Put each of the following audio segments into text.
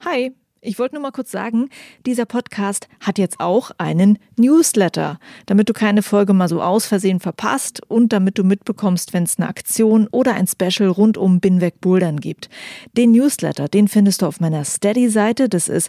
Hi, ich wollte nur mal kurz sagen, dieser Podcast hat jetzt auch einen Newsletter, damit du keine Folge mal so aus Versehen verpasst und damit du mitbekommst, wenn es eine Aktion oder ein Special rund um Binweg Bouldern gibt. Den Newsletter, den findest du auf meiner Steady-Seite, das ist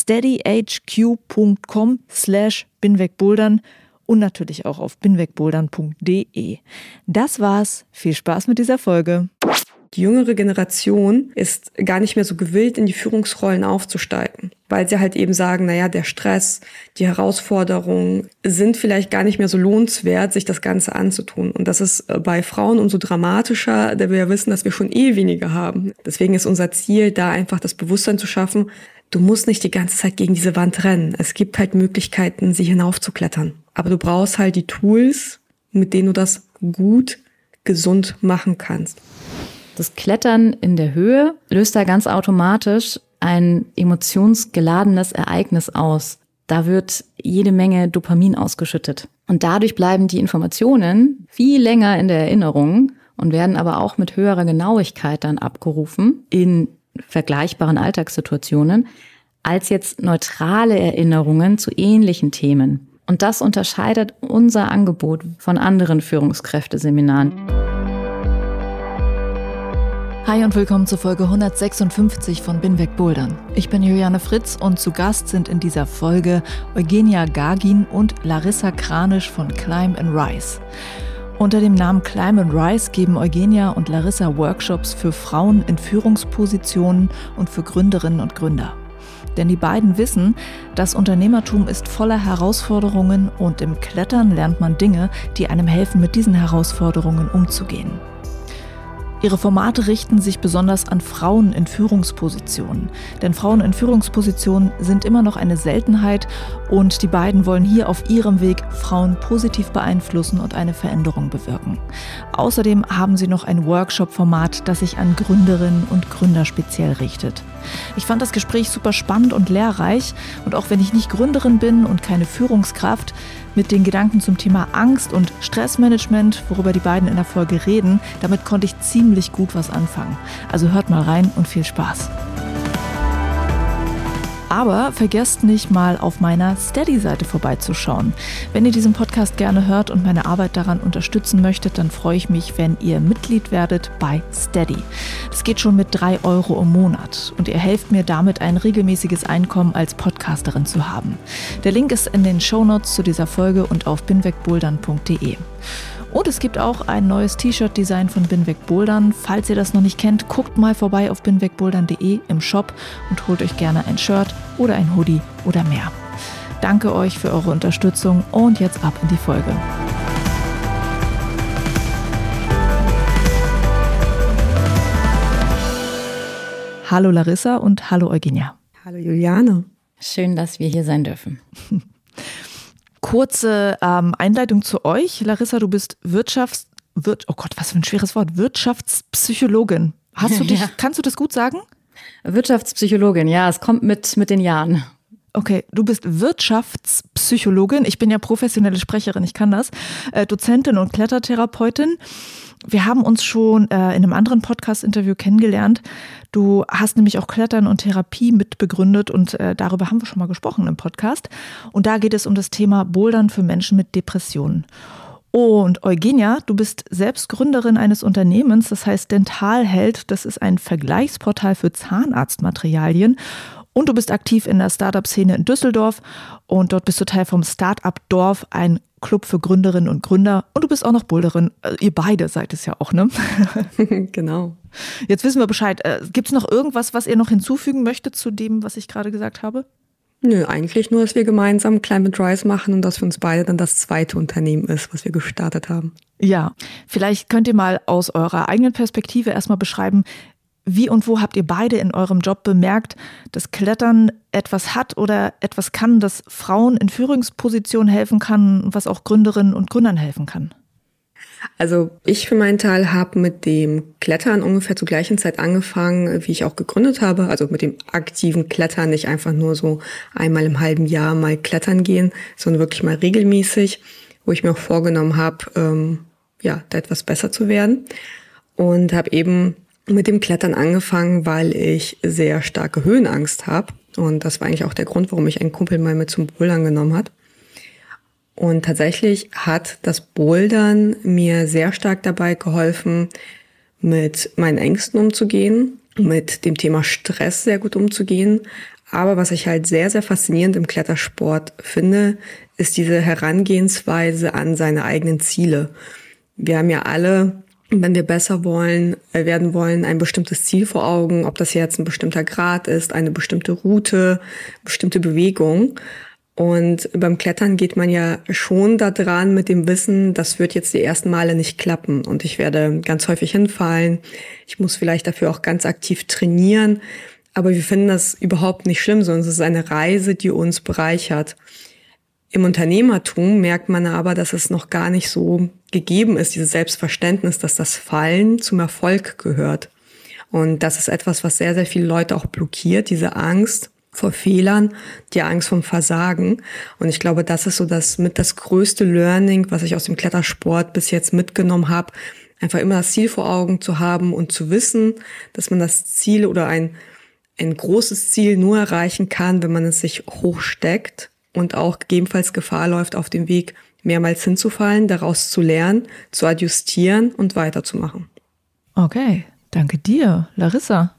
steadyhq.com/binwegbouldern und natürlich auch auf binwegbouldern.de. Das war's, viel Spaß mit dieser Folge. Die jüngere Generation ist gar nicht mehr so gewillt, in die Führungsrollen aufzusteigen, weil sie halt eben sagen, naja, der Stress, die Herausforderungen sind vielleicht gar nicht mehr so lohnenswert, sich das Ganze anzutun. Und das ist bei Frauen umso dramatischer, da wir ja wissen, dass wir schon weniger haben. Deswegen ist unser Ziel, da einfach das Bewusstsein zu schaffen, du musst nicht die ganze Zeit gegen diese Wand rennen. Es gibt halt Möglichkeiten, sie hinaufzuklettern. Aber du brauchst halt die Tools, mit denen du das gut, gesund machen kannst. Das Klettern in der Höhe löst da ganz automatisch ein emotionsgeladenes Ereignis aus. Da wird jede Menge Dopamin ausgeschüttet. Und dadurch bleiben die Informationen viel länger in der Erinnerung und werden aber auch mit höherer Genauigkeit dann abgerufen in vergleichbaren Alltagssituationen als jetzt neutrale Erinnerungen zu ähnlichen Themen. Und das unterscheidet unser Angebot von anderen Führungskräfteseminaren. Hi und willkommen zur Folge 156 von Binweg Bouldern. Ich bin Juliane Fritz und zu Gast sind in dieser Folge Eugenia Gagin und Larissa Kranisch von Climb and Rise. Unter dem Namen Climb and Rise geben Eugenia und Larissa Workshops für Frauen in Führungspositionen und für Gründerinnen und Gründer. Denn die beiden wissen, das Unternehmertum ist voller Herausforderungen und im Klettern lernt man Dinge, die einem helfen, mit diesen Herausforderungen umzugehen. Ihre Formate richten sich besonders an Frauen in Führungspositionen. Denn Frauen in Führungspositionen sind immer noch eine Seltenheit und die beiden wollen hier auf ihrem Weg Frauen positiv beeinflussen und eine Veränderung bewirken. Außerdem haben sie noch ein Workshop-Format, das sich an Gründerinnen und Gründer speziell richtet. Ich fand das Gespräch super spannend und lehrreich und auch wenn ich nicht Gründerin bin und keine Führungskraft, mit den Gedanken zum Thema Angst und Stressmanagement, worüber die beiden in der Folge reden, damit konnte ich ziemlich gut was anfangen. Also hört mal rein und viel Spaß. Aber vergesst nicht mal auf meiner Steady-Seite vorbeizuschauen. Wenn ihr diesen Podcast gerne hört und meine Arbeit daran unterstützen möchtet, dann freue ich mich, wenn ihr Mitglied werdet bei Steady. Das geht schon mit 3 € im Monat und ihr helft mir damit, ein regelmäßiges Einkommen als Podcasterin zu haben. Der Link ist in den Shownotes zu dieser Folge und auf binwegbouldern.de. Und es gibt auch ein neues T-Shirt-Design von Binweg Bouldern. Falls ihr das noch nicht kennt, guckt mal vorbei auf binwegbouldern.de im Shop und holt euch gerne ein Shirt oder ein Hoodie oder mehr. Danke euch für eure Unterstützung und jetzt ab in die Folge. Hallo Larissa und hallo Eugenia. Hallo Juliane. Schön, dass wir hier sein dürfen. Kurze Einleitung zu euch. Larissa, du bist Wirtschaftspsychologin. Kannst du das gut sagen? Wirtschaftspsychologin, ja, es kommt mit den Jahren. Okay, du bist Wirtschaftspsychologin. Ich bin ja professionelle Sprecherin, ich kann das. Dozentin und Klettertherapeutin. Wir haben uns schon in einem anderen Podcast-Interview kennengelernt. Du hast nämlich auch Klettern und Therapie mitbegründet und darüber haben wir schon mal gesprochen im Podcast. Und da geht es um das Thema Bouldern für Menschen mit Depressionen. Und Eugenia, du bist selbst Gründerin eines Unternehmens, das heißt Dentalheld. Das ist ein Vergleichsportal für Zahnarztmaterialien. Und du bist aktiv in der Startup-Szene in Düsseldorf und dort bist du Teil vom Startup-Dorf, ein Club für Gründerinnen und Gründer. Und du bist auch noch Boulderin. Ihr beide seid es ja auch, ne? Genau. Jetzt wissen wir Bescheid. Gibt es noch irgendwas, was ihr noch hinzufügen möchtet zu dem, was ich gerade gesagt habe? Nö, eigentlich nur, dass wir gemeinsam Climb and Rise machen und dass für uns beide dann das zweite Unternehmen ist, was wir gestartet haben. Ja, vielleicht könnt ihr mal aus eurer eigenen Perspektive erstmal beschreiben, wie und wo habt ihr beide in eurem Job bemerkt, dass Klettern etwas hat oder etwas kann, das Frauen in Führungspositionen helfen kann, was auch Gründerinnen und Gründern helfen kann? Also ich für meinen Teil habe mit dem Klettern ungefähr zur gleichen Zeit angefangen, wie ich auch gegründet habe. Also mit dem aktiven Klettern, nicht einfach nur so einmal im halben Jahr mal klettern gehen, sondern wirklich mal regelmäßig, wo ich mir auch vorgenommen habe, da etwas besser zu werden. Und habe eben mit dem Klettern angefangen, weil ich sehr starke Höhenangst habe. Und das war eigentlich auch der Grund, warum mich ein Kumpel mal mit zum Bouldern genommen hat. Und tatsächlich hat das Bouldern mir sehr stark dabei geholfen, mit meinen Ängsten umzugehen, mit dem Thema Stress sehr gut umzugehen. Aber was ich halt sehr, sehr faszinierend im Klettersport finde, ist diese Herangehensweise an seine eigenen Ziele. Wir haben ja alle, wenn wir besser werden wollen, ein bestimmtes Ziel vor Augen, ob das jetzt ein bestimmter Grad ist, eine bestimmte Route, bestimmte Bewegung. Und beim Klettern geht man ja schon da dran mit dem Wissen, das wird jetzt die ersten Male nicht klappen und ich werde ganz häufig hinfallen. Ich muss vielleicht dafür auch ganz aktiv trainieren. Aber wir finden das überhaupt nicht schlimm, sondern es ist eine Reise, die uns bereichert. Im Unternehmertum merkt man aber, dass es noch gar nicht so gegeben ist, dieses Selbstverständnis, dass das Fallen zum Erfolg gehört. Und das ist etwas, was sehr, sehr viele Leute auch blockiert, diese Angst vor Fehlern, die Angst vom Versagen. Und ich glaube, das ist so das größte Learning, was ich aus dem Klettersport bis jetzt mitgenommen habe. Einfach immer das Ziel vor Augen zu haben und zu wissen, dass man das Ziel oder ein großes Ziel nur erreichen kann, wenn man es sich hochsteckt und auch gegebenenfalls Gefahr läuft, auf dem Weg mehrmals hinzufallen, daraus zu lernen, zu adjustieren und weiterzumachen. Okay, danke dir, Larissa.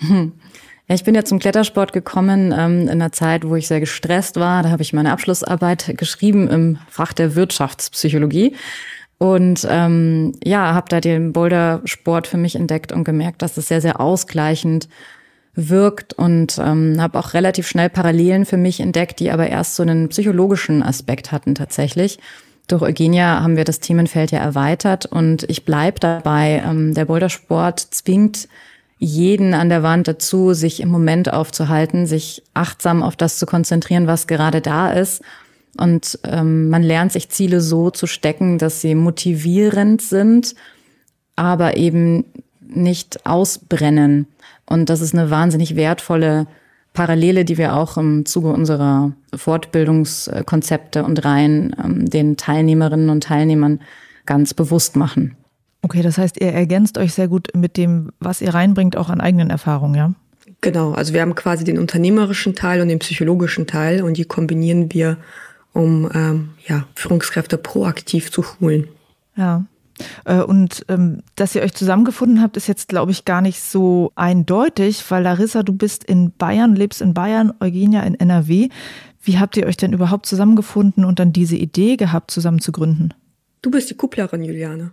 Ja, ich bin ja zum Klettersport gekommen in einer Zeit, wo ich sehr gestresst war. Da habe ich meine Abschlussarbeit geschrieben im Fach der Wirtschaftspsychologie und habe da den Bouldersport für mich entdeckt und gemerkt, dass es sehr, sehr ausgleichend wirkt und habe auch relativ schnell Parallelen für mich entdeckt, die aber erst so einen psychologischen Aspekt hatten tatsächlich. Durch Eugenia haben wir das Themenfeld ja erweitert und ich bleib dabei. Der Bouldersport zwingt jeden an der Wand dazu, sich im Moment aufzuhalten, sich achtsam auf das zu konzentrieren, was gerade da ist. Und man lernt sich Ziele so zu stecken, dass sie motivierend sind, aber eben nicht ausbrennen. Und das ist eine wahnsinnig wertvolle Parallele, die wir auch im Zuge unserer Fortbildungskonzepte und Reihen den Teilnehmerinnen und Teilnehmern ganz bewusst machen. Okay, das heißt, ihr ergänzt euch sehr gut mit dem, was ihr reinbringt, auch an eigenen Erfahrungen, ja? Genau, also wir haben quasi den unternehmerischen Teil und den psychologischen Teil und die kombinieren wir, um Führungskräfte proaktiv zu schulen. Ja. Und dass ihr euch zusammengefunden habt, ist jetzt, glaube ich, gar nicht so eindeutig, weil Larissa, du bist in Bayern, lebst in Bayern, Eugenia in NRW. Wie habt ihr euch denn überhaupt zusammengefunden und dann diese Idee gehabt, zusammen zu gründen? Du bist die Kupplerin, Juliane.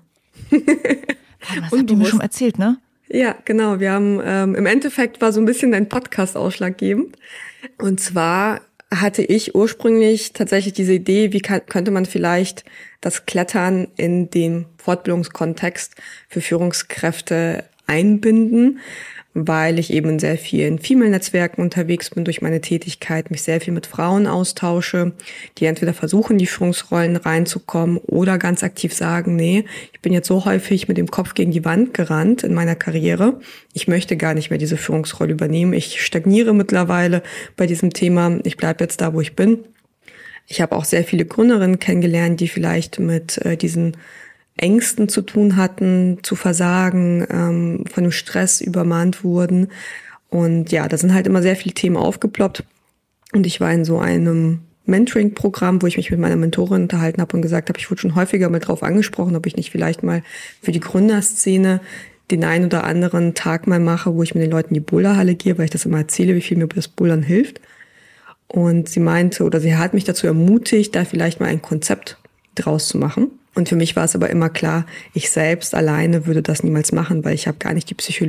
Das habt ihr mir schon erzählt, ne? Ja, genau. Wir haben im Endeffekt war so ein bisschen dein Podcast ausschlaggebend. Und zwar hatte ich ursprünglich tatsächlich diese Idee, wie könnte man vielleicht das Klettern in den Fortbildungskontext für Führungskräfte einbinden, weil ich eben in sehr vielen Female-Netzwerken unterwegs bin durch meine Tätigkeit, mich sehr viel mit Frauen austausche, die entweder versuchen, in die Führungsrollen reinzukommen oder ganz aktiv sagen, nee, ich bin jetzt so häufig mit dem Kopf gegen die Wand gerannt in meiner Karriere, ich möchte gar nicht mehr diese Führungsrolle übernehmen, ich stagniere mittlerweile bei diesem Thema, ich bleibe jetzt da, wo ich bin. Ich habe auch sehr viele Gründerinnen kennengelernt, die vielleicht mit diesen Ängsten zu tun hatten, zu versagen, von dem Stress übermannt wurden. Und ja, da sind halt immer sehr viele Themen aufgeploppt. Und ich war in so einem Mentoring-Programm, wo ich mich mit meiner Mentorin unterhalten habe und gesagt habe, ich wurde schon häufiger mal drauf angesprochen, ob ich nicht vielleicht mal für die Gründerszene den einen oder anderen Tag mal mache, wo ich mit den Leuten in die Boulderhalle gehe, weil ich das immer erzähle, wie viel mir das Bouldern hilft. Und sie hat mich dazu ermutigt, da vielleicht mal ein Konzept draus zu machen. Und für mich war es aber immer klar, ich selbst alleine würde das niemals machen, weil ich habe gar nicht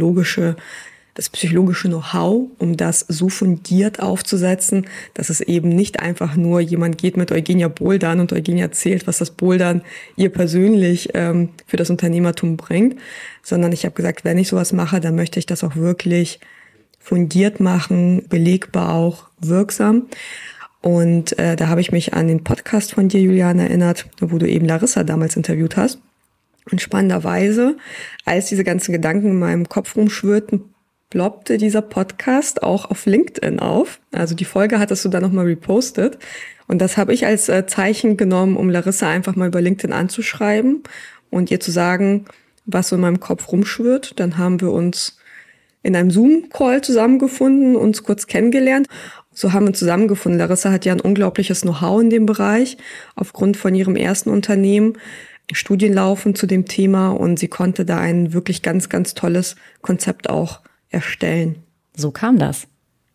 das psychologische Know-how, um das so fundiert aufzusetzen, dass es eben nicht einfach nur jemand geht mit Eugenia bouldern und Eugenia erzählt, was das Bouldern ihr persönlich für das Unternehmertum bringt, sondern ich habe gesagt, wenn ich sowas mache, dann möchte ich das auch wirklich fundiert machen, belegbar auch, wirksam. Und da habe ich mich an den Podcast von dir, Juliane, erinnert, wo du eben Larissa damals interviewt hast. Und spannenderweise, als diese ganzen Gedanken in meinem Kopf rumschwirrten, ploppte dieser Podcast auch auf LinkedIn auf. Also die Folge hattest du da nochmal repostet. Und das habe ich als Zeichen genommen, um Larissa einfach mal über LinkedIn anzuschreiben und ihr zu sagen, was so in meinem Kopf rumschwirrt. Dann haben wir uns in einem Zoom-Call zusammengefunden, uns kurz kennengelernt. So haben wir zusammengefunden. Larissa hat ja ein unglaubliches Know-how in dem Bereich, aufgrund von ihrem ersten Unternehmen. Studien laufen zu dem Thema und sie konnte da ein wirklich ganz, ganz tolles Konzept auch erstellen. So kam das.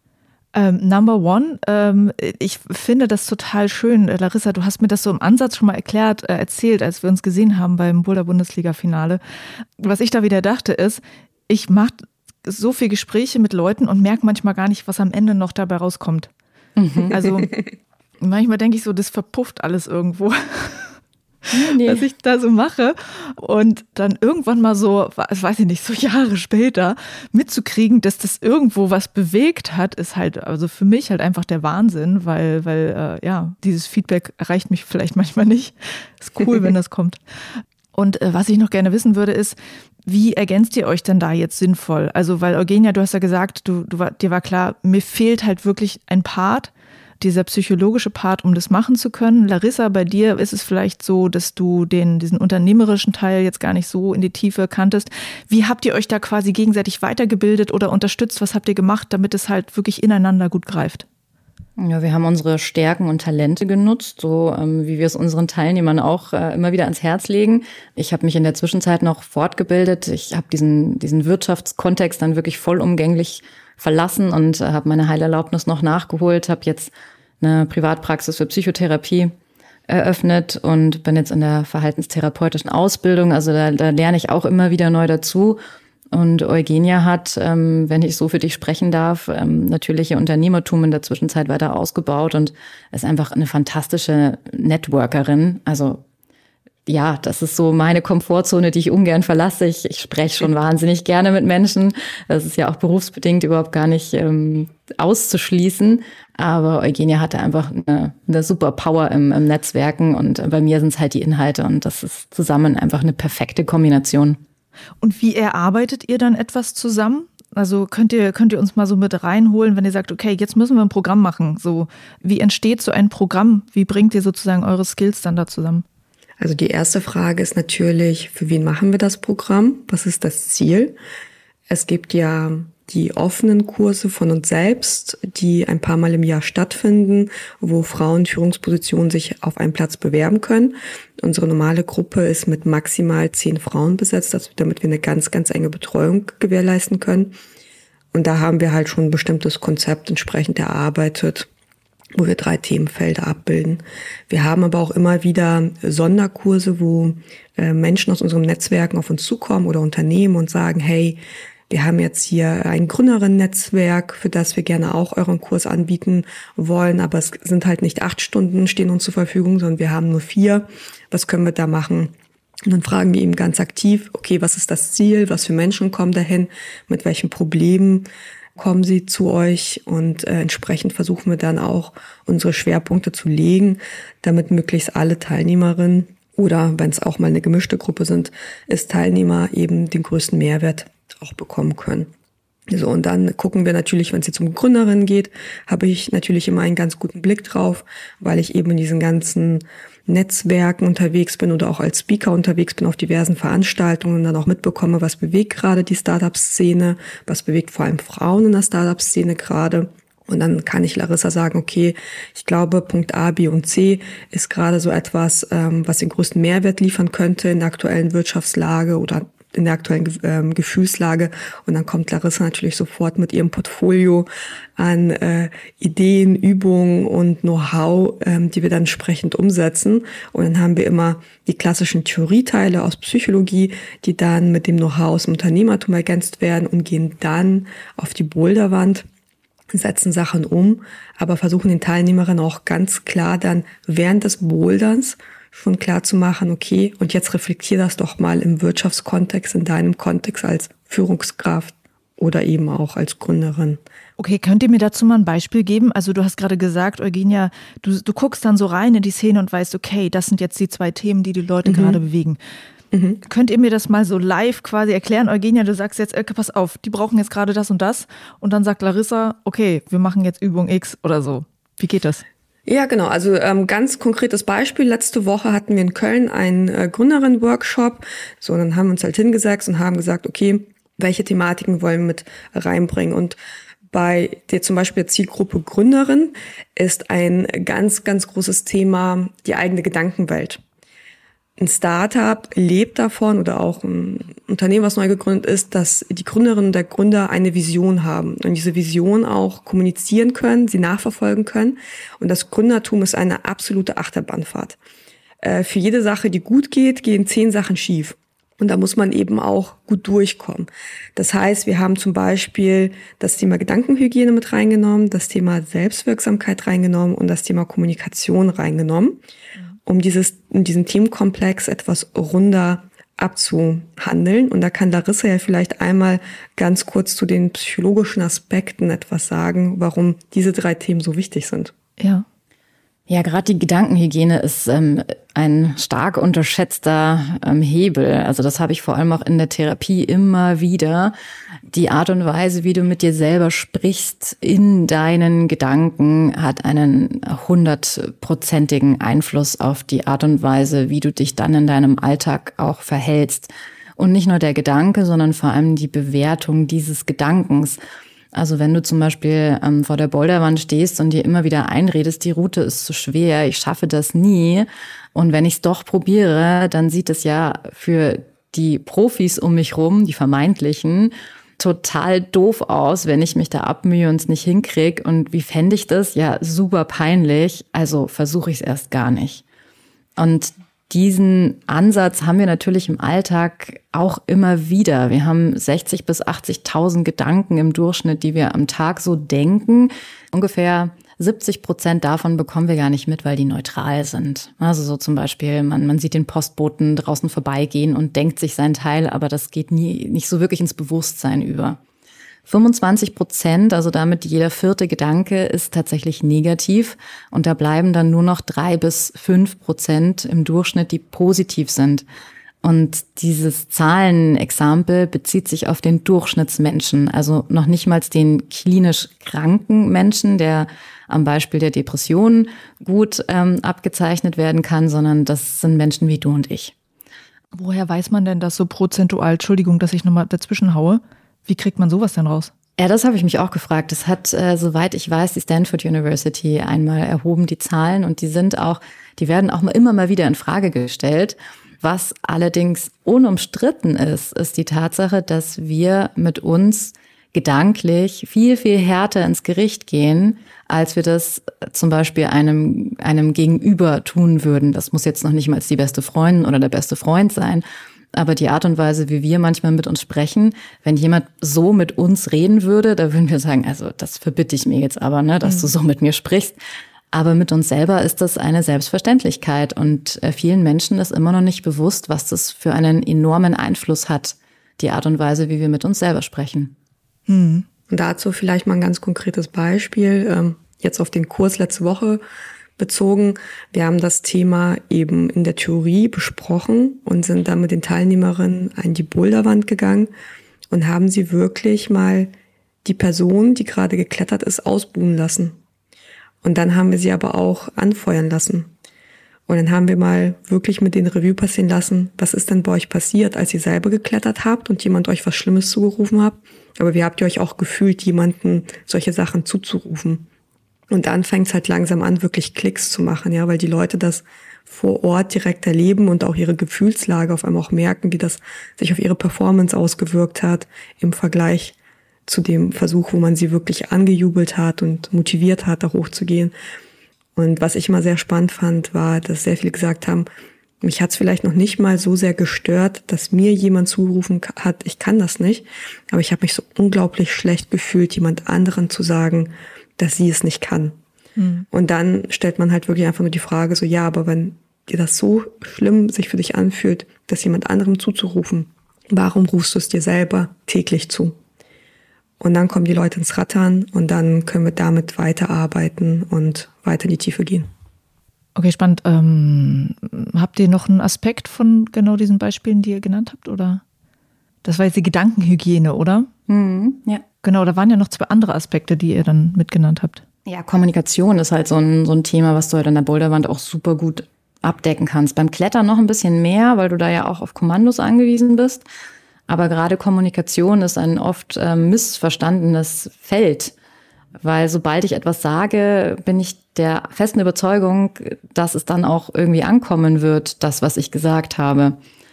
Number one, ich finde das total schön. Larissa, du hast mir das so im Ansatz schon mal erzählt, als wir uns gesehen haben beim Boulder-Bundesliga-Finale. Was ich da wieder dachte ist, ich mache so viele Gespräche mit Leuten und merke manchmal gar nicht, was am Ende noch dabei rauskommt. Also manchmal denke ich so, das verpufft alles irgendwo. Nee. Was ich da so mache und dann irgendwann mal so, weiß ich nicht, so Jahre später mitzukriegen, dass das irgendwo was bewegt hat, ist halt, also für mich halt einfach der Wahnsinn, weil dieses Feedback erreicht mich vielleicht manchmal nicht. Ist cool, wenn das kommt. Und was ich noch gerne wissen würde ist, wie ergänzt ihr euch denn da jetzt sinnvoll? Also weil Eugenia, du hast ja gesagt, dir war klar, mir fehlt halt wirklich ein Part, dieser psychologische Part, um das machen zu können. Larissa, bei dir ist es vielleicht so, dass du diesen unternehmerischen Teil jetzt gar nicht so in die Tiefe kanntest. Wie habt ihr euch da quasi gegenseitig weitergebildet oder unterstützt? Was habt ihr gemacht, damit es halt wirklich ineinander gut greift? Ja, wir haben unsere Stärken und Talente genutzt, so wie wir es unseren Teilnehmern auch immer wieder ans Herz legen. Ich habe mich in der Zwischenzeit noch fortgebildet. Ich habe diesen Wirtschaftskontext dann wirklich vollumgänglich verlassen und habe meine Heilerlaubnis noch nachgeholt, habe jetzt eine Privatpraxis für Psychotherapie eröffnet und bin jetzt in der verhaltenstherapeutischen Ausbildung. Also da lerne ich auch immer wieder neu dazu. Und Eugenia hat, wenn ich so für dich sprechen darf, natürlich ihr Unternehmertum in der Zwischenzeit weiter ausgebaut und ist einfach eine fantastische Networkerin. Also ja, das ist so meine Komfortzone, die ich ungern verlasse. Ich spreche schon wahnsinnig gerne mit Menschen. Das ist ja auch berufsbedingt überhaupt gar nicht auszuschließen. Aber Eugenia hatte einfach eine super Power im Netzwerken und bei mir sind es halt die Inhalte und das ist zusammen einfach eine perfekte Kombination. Und wie erarbeitet ihr dann etwas zusammen? Also könnt ihr uns mal so mit reinholen, wenn ihr sagt, okay, jetzt müssen wir ein Programm machen. So, wie entsteht so ein Programm? Wie bringt ihr sozusagen eure Skills dann da zusammen? Also die erste Frage ist natürlich, für wen machen wir das Programm? Was ist das Ziel? Es gibt ja die offenen Kurse von uns selbst, die ein paar Mal im Jahr stattfinden, wo Frauen in Führungspositionen sich auf einen Platz bewerben können. Unsere normale Gruppe ist mit maximal 10 Frauen besetzt, also damit wir eine ganz, ganz enge Betreuung gewährleisten können. Und da haben wir halt schon ein bestimmtes Konzept entsprechend erarbeitet, wo wir 3 Themenfelder abbilden. Wir haben aber auch immer wieder Sonderkurse, wo Menschen aus unseren Netzwerken auf uns zukommen oder Unternehmen und sagen, hey, wir haben jetzt hier ein Gründerinnen-Netzwerk, für das wir gerne auch euren Kurs anbieten wollen, aber es sind halt nicht 8 Stunden, stehen uns zur Verfügung, sondern wir haben nur 4. Was können wir da machen? Und dann fragen wir eben ganz aktiv, okay, was ist das Ziel? Was für Menschen kommen dahin? Mit welchen Problemen kommen sie zu euch? Und entsprechend versuchen wir dann auch, unsere Schwerpunkte zu legen, damit möglichst alle Teilnehmerinnen oder wenn es auch mal eine gemischte Gruppe sind, ist Teilnehmer eben den größten Mehrwert auch bekommen können. So, und dann gucken wir natürlich, wenn es jetzt um Gründerinnen geht, habe ich natürlich immer einen ganz guten Blick drauf, weil ich eben in diesen ganzen Netzwerken unterwegs bin oder auch als Speaker unterwegs bin auf diversen Veranstaltungen und dann auch mitbekomme, was bewegt gerade die Startup-Szene, was bewegt vor allem Frauen in der Startup-Szene gerade. Und dann kann ich Larissa sagen, okay, ich glaube, Punkt A, B und C ist gerade so etwas, was den größten Mehrwert liefern könnte in der aktuellen Wirtschaftslage oder in der aktuellen Gefühlslage. Und dann kommt Larissa natürlich sofort mit ihrem Portfolio an Ideen, Übungen und Know-how, die wir dann entsprechend umsetzen. Und dann haben wir immer die klassischen Theorieteile aus Psychologie, die dann mit dem Know-how aus dem Unternehmertum ergänzt werden und gehen dann auf die Boulderwand, setzen Sachen um, aber versuchen den Teilnehmerinnen auch ganz klar dann während des Boulderns schon klar zu machen, okay, und jetzt reflektier das doch mal im Wirtschaftskontext, in deinem Kontext als Führungskraft oder eben auch als Gründerin. Okay, könnt ihr mir dazu mal ein Beispiel geben? Also du hast gerade gesagt, Eugenia, du guckst dann so rein in die Szene und weißt, okay, das sind jetzt die 2 Themen, die Leute gerade bewegen. Könnt ihr mir das mal so live quasi erklären? Eugenia, du sagst jetzt, pass auf, die brauchen jetzt gerade das und dann sagt Larissa, okay, wir machen jetzt Übung X oder so. Wie geht das? Ja, genau. Also ganz konkretes Beispiel. Letzte Woche hatten wir in Köln einen Gründerinnen-Workshop. So, dann haben wir uns halt hingesetzt und haben gesagt, okay, welche Thematiken wollen wir mit reinbringen. Und bei der zum Beispiel der Zielgruppe Gründerin ist ein ganz, ganz großes Thema die eigene Gedankenwelt. Ein Startup lebt davon oder auch ein Unternehmen, was neu gegründet ist, dass die Gründerinnen und der Gründer eine Vision haben und diese Vision auch kommunizieren können, sie nachverfolgen können. Und das Gründertum ist eine absolute Achterbahnfahrt. Für jede Sache, die gut geht, gehen 10 Sachen schief. Und da muss man eben auch gut durchkommen. Das heißt, wir haben zum Beispiel das Thema Gedankenhygiene mit reingenommen, das Thema Selbstwirksamkeit reingenommen und das Thema Kommunikation reingenommen, um diesen Themenkomplex etwas runder abzuhandeln. Und da kann Larissa ja vielleicht einmal ganz kurz zu den psychologischen Aspekten etwas sagen, warum diese 3 Themen so wichtig sind. Ja, gerade die Gedankenhygiene ist ein stark unterschätzter Hebel. Also das habe ich vor allem auch in der Therapie immer wieder. Die Art und Weise, wie du mit dir selber sprichst in deinen Gedanken, hat einen 100%igen Einfluss auf die Art und Weise, wie du dich dann in deinem Alltag auch verhältst. Und nicht nur der Gedanke, sondern vor allem die Bewertung dieses Gedankens. Also wenn du zum Beispiel vor der Boulderwand stehst und dir immer wieder einredest, die Route ist zu schwer, ich schaffe das nie. Und wenn ich es doch probiere, dann sieht es ja für die Profis um mich rum, die vermeintlichen, total doof aus, wenn ich mich da abmühe und es nicht hinkriege. Und wie fände ich das? Ja, super peinlich. Also versuche ich es erst gar nicht. Und diesen Ansatz haben wir natürlich im Alltag auch immer wieder. Wir haben 60.000 bis 80.000 Gedanken im Durchschnitt, die wir am Tag so denken. Ungefähr 70% davon bekommen wir gar nicht mit, weil die neutral sind. Also so zum Beispiel, man sieht den Postboten draußen vorbeigehen und denkt sich seinen Teil, aber das geht nicht so wirklich ins Bewusstsein über. 25%, also damit jeder 4. Gedanke, ist tatsächlich negativ. Und da bleiben dann nur noch 3 bis 5% im Durchschnitt, die positiv sind. Und dieses Zahlenexempel bezieht sich auf den Durchschnittsmenschen, also noch nicht mal den klinisch kranken Menschen, der am Beispiel der Depression gut abgezeichnet werden kann, sondern das sind Menschen wie du und ich. Woher weiß man denn das so prozentual? Entschuldigung, dass ich nochmal dazwischen haue. Wie kriegt man sowas denn raus? Ja, das habe ich mich auch gefragt. Das hat, soweit ich weiß, die Stanford University einmal erhoben, die Zahlen. Und die werden auch immer mal wieder in Frage gestellt. Was allerdings unumstritten ist die Tatsache, dass wir mit uns gedanklich viel, viel härter ins Gericht gehen, als wir das zum Beispiel einem Gegenüber tun würden. Das muss jetzt noch nicht mal die beste Freundin oder der beste Freund sein. Aber die Art und Weise, wie wir manchmal mit uns sprechen, wenn jemand so mit uns reden würde, da würden wir sagen, also das verbitte ich mir jetzt aber, ne, dass du so mit mir sprichst. Aber mit uns selber ist das eine Selbstverständlichkeit. Und vielen Menschen ist immer noch nicht bewusst, was das für einen enormen Einfluss hat, die Art und Weise, wie wir mit uns selber sprechen. Und dazu vielleicht mal ein ganz konkretes Beispiel, jetzt auf den Kurs letzte Woche bezogen. Wir haben das Thema eben in der Theorie besprochen und sind dann mit den Teilnehmerinnen an die Boulderwand gegangen und haben sie wirklich mal die Person, die gerade geklettert ist, ausbuhen lassen. Und dann haben wir sie aber auch anfeuern lassen. Und dann haben wir mal wirklich mit den Revue passieren lassen, was ist denn bei euch passiert, als ihr selber geklettert habt und jemand euch was Schlimmes zugerufen habt. Aber wie habt ihr euch auch gefühlt, jemanden solche Sachen zuzurufen? Und dann fängt es halt langsam an, wirklich Klicks zu machen, ja, weil die Leute das vor Ort direkt erleben und auch ihre Gefühlslage auf einmal auch merken, wie das sich auf ihre Performance ausgewirkt hat im Vergleich zu dem Versuch, wo man sie wirklich angejubelt hat und motiviert hat, da hochzugehen. Und was ich immer sehr spannend fand, war, dass sehr viele gesagt haben, mich hat es vielleicht noch nicht mal so sehr gestört, dass mir jemand zugerufen hat, ich kann das nicht, aber ich habe mich so unglaublich schlecht gefühlt, jemand anderen zu sagen, dass sie es nicht kann. Und dann stellt man halt wirklich einfach nur die Frage so, ja, aber wenn dir das so schlimm sich für dich anfühlt, das jemand anderem zuzurufen, warum rufst du es dir selber täglich zu? Und dann kommen die Leute ins Rattern und dann können wir damit weiterarbeiten und weiter in die Tiefe gehen. Okay, spannend. Habt ihr noch einen Aspekt von genau diesen Beispielen, die ihr genannt habt, oder? Das war jetzt die Gedankenhygiene, oder? Ja. Genau, da waren ja noch 2 andere Aspekte, die ihr dann mitgenannt habt. Ja, Kommunikation ist halt so ein Thema, was du halt an der Boulderwand auch super gut abdecken kannst. Beim Klettern noch ein bisschen mehr, weil du da ja auch auf Kommandos angewiesen bist. Aber gerade Kommunikation ist ein oft missverstandenes Feld, weil sobald ich etwas sage, bin ich der festen Überzeugung, dass es dann auch irgendwie ankommen wird, das, was ich gesagt habe.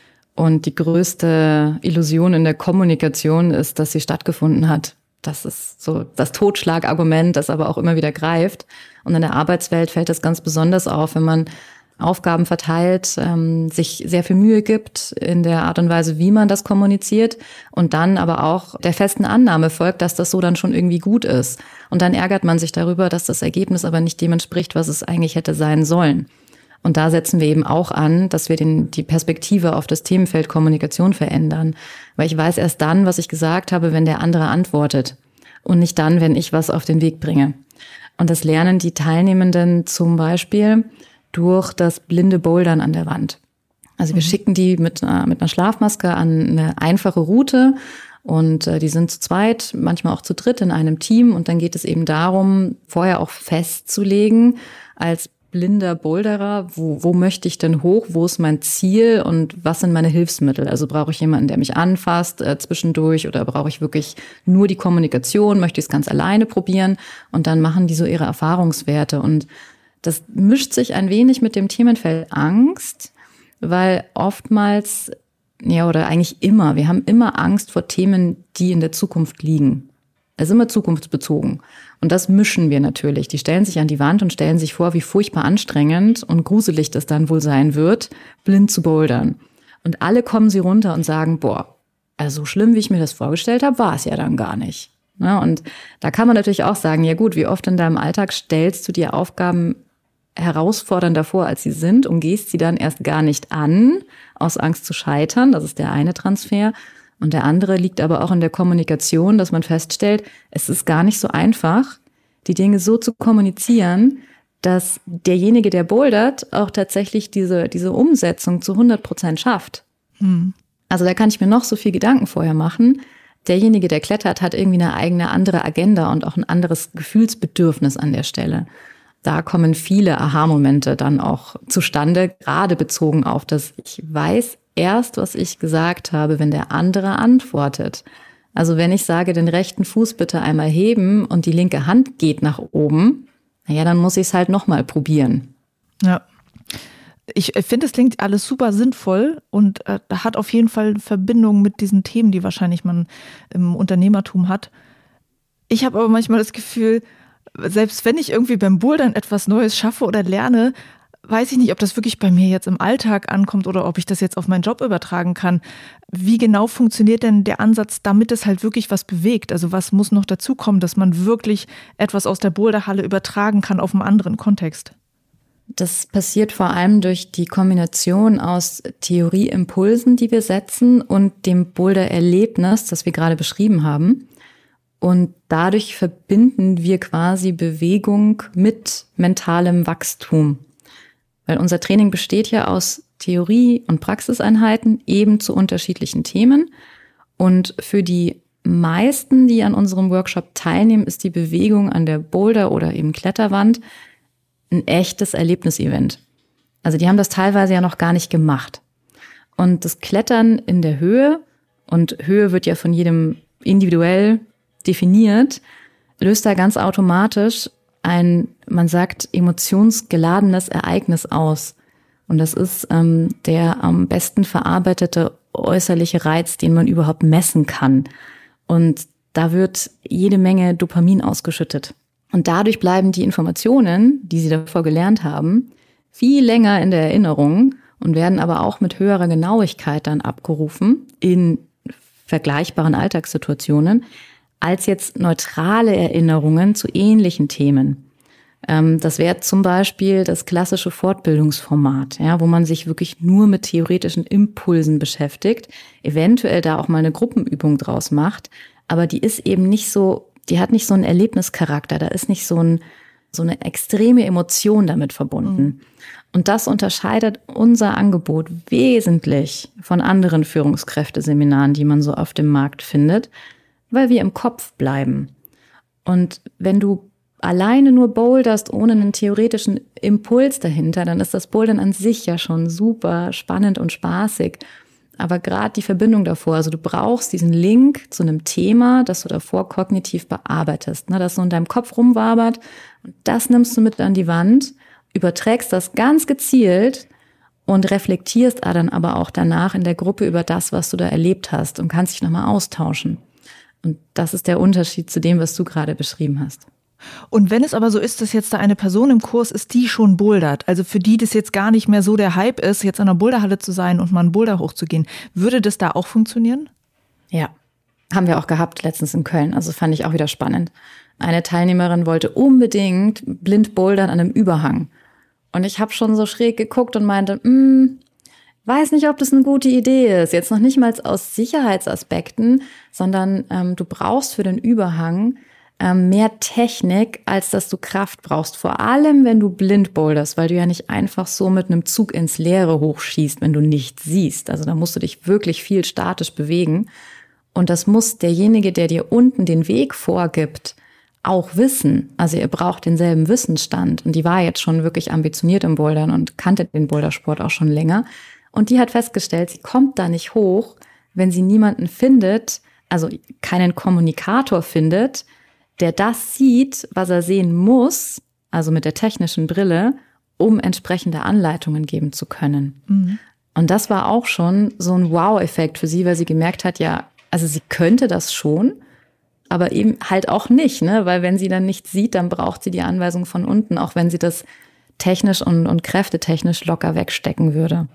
Und die größte Illusion in der Kommunikation ist, dass sie stattgefunden hat. Das ist so das Totschlagargument, das aber auch immer wieder greift. Und in der Arbeitswelt fällt das ganz besonders auf, wenn man Aufgaben verteilt, sich sehr viel Mühe gibt in der Art und Weise, wie man das kommuniziert und dann aber auch der festen Annahme folgt, dass das so dann schon irgendwie gut ist. Und dann ärgert man sich darüber, dass das Ergebnis aber nicht dem entspricht, was es eigentlich hätte sein sollen. Und da setzen wir eben auch an, dass wir die Perspektive auf das Themenfeld Kommunikation verändern. Weil ich weiß erst dann, was ich gesagt habe, wenn der andere antwortet und nicht dann, wenn ich was auf den Weg bringe. Und das lernen die Teilnehmenden zum Beispiel durch das blinde Bouldern an der Wand. Also wir schicken die mit einer Schlafmaske an eine einfache Route und die sind zu zweit, manchmal auch zu dritt in einem Team. Und dann geht es eben darum, vorher auch festzulegen, als blinder Boulderer, wo möchte ich denn hoch, wo ist mein Ziel und was sind meine Hilfsmittel? Also brauche ich jemanden, der mich anfasst zwischendurch oder brauche ich wirklich nur die Kommunikation, möchte ich es ganz alleine probieren? Und dann machen die so ihre Erfahrungswerte. Und das mischt sich ein wenig mit dem Themenfeld Angst, weil oftmals, ja oder eigentlich immer, wir haben immer Angst vor Themen, die in der Zukunft liegen. Es ist immer zukunftsbezogen. Und das mischen wir natürlich. Die stellen sich an die Wand und stellen sich vor, wie furchtbar anstrengend und gruselig das dann wohl sein wird, blind zu bouldern. Und alle kommen sie runter und sagen, boah, also so schlimm, wie ich mir das vorgestellt habe, war es ja dann gar nicht. Ja, und da kann man natürlich auch sagen, ja gut, wie oft in deinem Alltag stellst du dir Aufgaben herausfordernder vor, als sie sind und gehst sie dann erst gar nicht an, aus Angst zu scheitern. Das ist der eine Transfer. Und der andere liegt aber auch in der Kommunikation, dass man feststellt, es ist gar nicht so einfach, die Dinge so zu kommunizieren, dass derjenige, der bouldert, auch tatsächlich diese Umsetzung zu 100% schafft. Also da kann ich mir noch so viel Gedanken vorher machen. Derjenige, der klettert, hat irgendwie eine eigene andere Agenda und auch ein anderes Gefühlsbedürfnis an der Stelle. Da kommen viele Aha-Momente dann auch zustande, gerade bezogen auf das, ich weiß erst, was ich gesagt habe, wenn der andere antwortet. Also wenn ich sage, den rechten Fuß bitte einmal heben und die linke Hand geht nach oben, naja, dann muss ich es halt nochmal probieren. Ja, ich finde, es klingt alles super sinnvoll und hat auf jeden Fall Verbindung mit diesen Themen, die wahrscheinlich man im Unternehmertum hat. Ich habe aber manchmal das Gefühl, selbst wenn ich irgendwie beim Bouldern etwas Neues schaffe oder lerne, weiß ich nicht, ob das wirklich bei mir jetzt im Alltag ankommt oder ob ich das jetzt auf meinen Job übertragen kann. Wie genau funktioniert denn der Ansatz, damit es halt wirklich was bewegt? Also was muss noch dazu kommen, dass man wirklich etwas aus der Boulderhalle übertragen kann auf einen anderen Kontext? Das passiert vor allem durch die Kombination aus Theorieimpulsen, die wir setzen, und dem Boulder-Erlebnis, das wir gerade beschrieben haben. Und dadurch verbinden wir quasi Bewegung mit mentalem Wachstum. Weil unser Training besteht ja aus Theorie- und Praxiseinheiten eben zu unterschiedlichen Themen. Und für die meisten, die an unserem Workshop teilnehmen, ist die Bewegung an der Boulder- oder eben Kletterwand ein echtes Erlebnisevent. Also die haben das teilweise ja noch gar nicht gemacht. Und das Klettern in der Höhe, und Höhe wird ja von jedem individuell definiert, löst da ganz automatisch ein, man sagt, emotionsgeladenes Ereignis aus. Und das ist der am besten verarbeitete äußerliche Reiz, den man überhaupt messen kann. Und da wird jede Menge Dopamin ausgeschüttet. Und dadurch bleiben die Informationen, die sie davor gelernt haben, viel länger in der Erinnerung und werden aber auch mit höherer Genauigkeit dann abgerufen in vergleichbaren Alltagssituationen, als jetzt neutrale Erinnerungen zu ähnlichen Themen. Das wäre zum Beispiel das klassische Fortbildungsformat, ja, wo man sich wirklich nur mit theoretischen Impulsen beschäftigt, eventuell da auch mal eine Gruppenübung draus macht, aber die ist eben nicht so, die hat nicht so einen Erlebnischarakter, da ist nicht so eine extreme Emotion damit verbunden. Und das unterscheidet unser Angebot wesentlich von anderen Führungskräfteseminaren, die man so auf dem Markt findet, weil wir im Kopf bleiben. Und wenn du alleine nur boulderst, ohne einen theoretischen Impuls dahinter, dann ist das Bouldern an sich ja schon super spannend und spaßig. Aber gerade die Verbindung davor, also du brauchst diesen Link zu einem Thema, das du davor kognitiv bearbeitest, ne, das so in deinem Kopf rumwabert. Und das nimmst du mit an die Wand, überträgst das ganz gezielt und reflektierst dann aber auch danach in der Gruppe über das, was du da erlebt hast und kannst dich nochmal austauschen. Und das ist der Unterschied zu dem, was du gerade beschrieben hast. Und wenn es aber so ist, dass jetzt da eine Person im Kurs ist, die schon bouldert, also für die das jetzt gar nicht mehr so der Hype ist, jetzt in einer Boulderhalle zu sein und mal einen Boulder hochzugehen, würde das da auch funktionieren? Ja, haben wir auch gehabt letztens in Köln, also fand ich auch wieder spannend. Eine Teilnehmerin wollte unbedingt blind bouldern an einem Überhang. Und ich habe schon so schräg geguckt und meinte, weiß nicht, ob das eine gute Idee ist. Jetzt noch nicht mal aus Sicherheitsaspekten, sondern du brauchst für den Überhang mehr Technik, als dass du Kraft brauchst. Vor allem, wenn du blind boulderst, weil du ja nicht einfach so mit einem Zug ins Leere hochschießt, wenn du nichts siehst. Also da musst du dich wirklich viel statisch bewegen. Und das muss derjenige, der dir unten den Weg vorgibt, auch wissen. Also ihr braucht denselben Wissensstand. Und die war jetzt schon wirklich ambitioniert im Bouldern und kannte den Bouldersport auch schon länger. Und die hat festgestellt, sie kommt da nicht hoch, wenn sie niemanden findet, also keinen Kommunikator findet, der das sieht, was er sehen muss, also mit der technischen Brille, um entsprechende Anleitungen geben zu können. Mhm. Und das war auch schon so ein Wow-Effekt für sie, weil sie gemerkt hat, ja, also sie könnte das schon, aber eben halt auch nicht, ne? Weil wenn sie dann nichts sieht, dann braucht sie die Anweisung von unten, auch wenn sie das technisch und kräftetechnisch locker wegstecken würde.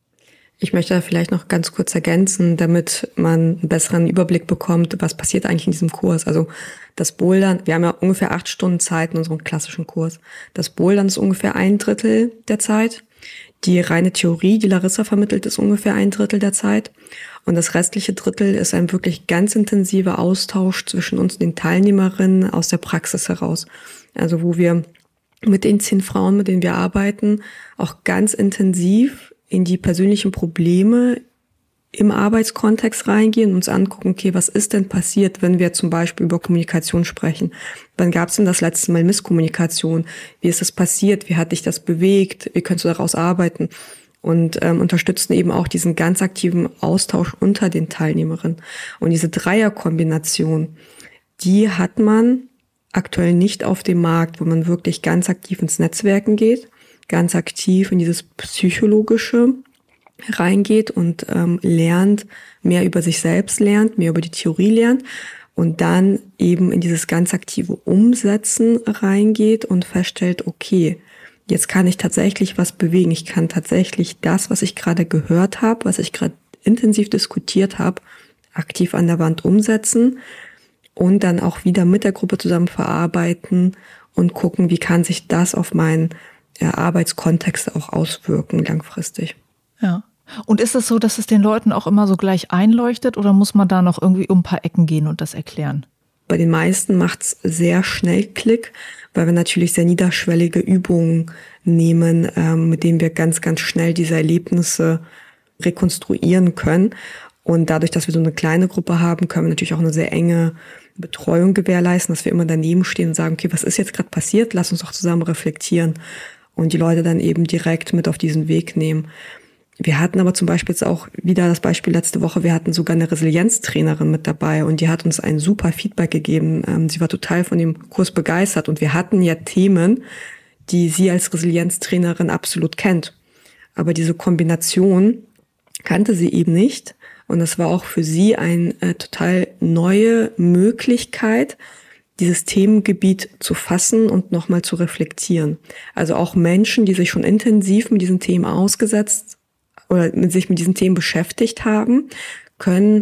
Ich möchte da vielleicht noch ganz kurz ergänzen, damit man einen besseren Überblick bekommt, was passiert eigentlich in diesem Kurs. Also das Bouldern, wir haben ja ungefähr 8 Stunden Zeit in unserem klassischen Kurs. Das Bouldern ist ungefähr 1/3 der Zeit. Die reine Theorie, die Larissa vermittelt, ist ungefähr 1/3 der Zeit. Und das restliche Drittel ist ein wirklich ganz intensiver Austausch zwischen uns, den Teilnehmerinnen, aus der Praxis heraus. Also wo wir mit den 10 Frauen, mit denen wir arbeiten, auch ganz intensiv in die persönlichen Probleme im Arbeitskontext reingehen und uns angucken, okay, was ist denn passiert, wenn wir zum Beispiel über Kommunikation sprechen? Wann gab es denn das letzte Mal Misskommunikation? Wie ist das passiert? Wie hat dich das bewegt? Wie kannst du daraus arbeiten? Und unterstützen eben auch diesen ganz aktiven Austausch unter den Teilnehmerinnen. Und diese Dreierkombination, die hat man aktuell nicht auf dem Markt, wo man wirklich ganz aktiv ins Netzwerken geht, ganz aktiv in dieses Psychologische reingeht und lernt, mehr über sich selbst lernt, mehr über die Theorie lernt und dann eben in dieses ganz aktive Umsetzen reingeht und feststellt, okay, jetzt kann ich tatsächlich was bewegen. Ich kann tatsächlich das, was ich gerade gehört habe, was ich gerade intensiv diskutiert habe, aktiv an der Wand umsetzen und dann auch wieder mit der Gruppe zusammen verarbeiten und gucken, wie kann sich das auf meinen Arbeitskontext auch auswirken langfristig. Ja. Und ist es so, dass es den Leuten auch immer so gleich einleuchtet oder muss man da noch irgendwie um ein paar Ecken gehen und das erklären? Bei den meisten macht's sehr schnell Klick, weil wir natürlich sehr niederschwellige Übungen nehmen, mit denen wir ganz, ganz schnell diese Erlebnisse rekonstruieren können. Und dadurch, dass wir so eine kleine Gruppe haben, können wir natürlich auch eine sehr enge Betreuung gewährleisten, dass wir immer daneben stehen und sagen, okay, was ist jetzt gerade passiert? Lass uns doch zusammen reflektieren und die Leute dann eben direkt mit auf diesen Weg nehmen. Wir hatten aber zum Beispiel jetzt auch wieder das Beispiel letzte Woche, wir hatten sogar eine Resilienztrainerin mit dabei und die hat uns ein super Feedback gegeben. Sie war total von dem Kurs begeistert und wir hatten ja Themen, die sie als Resilienztrainerin absolut kennt. Aber diese Kombination kannte sie eben nicht und das war auch für sie eine total neue Möglichkeit, dieses Themengebiet zu fassen und nochmal zu reflektieren. Also auch Menschen, die sich schon intensiv mit diesen Themen ausgesetzt oder sich mit diesen Themen beschäftigt haben, können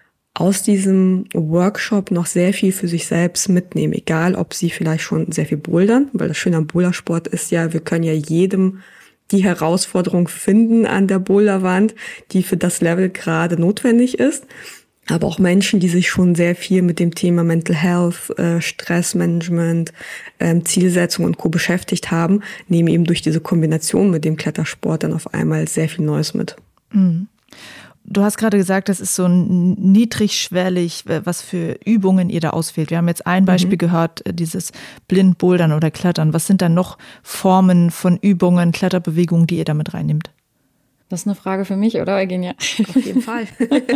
aus diesem Workshop noch sehr viel für sich selbst mitnehmen. Egal, ob sie vielleicht schon sehr viel bouldern, weil das Schöne am Bouldersport ist ja, wir können ja jedem die Herausforderung finden an der Boulderwand, die für das Level gerade notwendig ist. Aber auch Menschen, die sich schon sehr viel mit dem Thema Mental Health, Stressmanagement, Zielsetzung und Co. beschäftigt haben, nehmen eben durch diese Kombination mit dem Klettersport dann auf einmal sehr viel Neues mit. Mhm. Du hast gerade gesagt, das ist so niedrigschwellig, was für Übungen ihr da auswählt. Wir haben jetzt ein Beispiel gehört, dieses Blindbouldern oder Klettern. Was sind dann noch Formen von Übungen, Kletterbewegungen, die ihr damit reinnimmt? Das ist eine Frage für mich, oder Eugenia? Auf jeden Fall.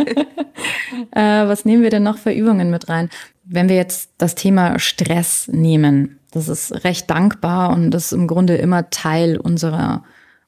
Was nehmen wir denn noch für Übungen mit rein? Wenn wir jetzt das Thema Stress nehmen, das ist recht dankbar und das ist im Grunde immer Teil unserer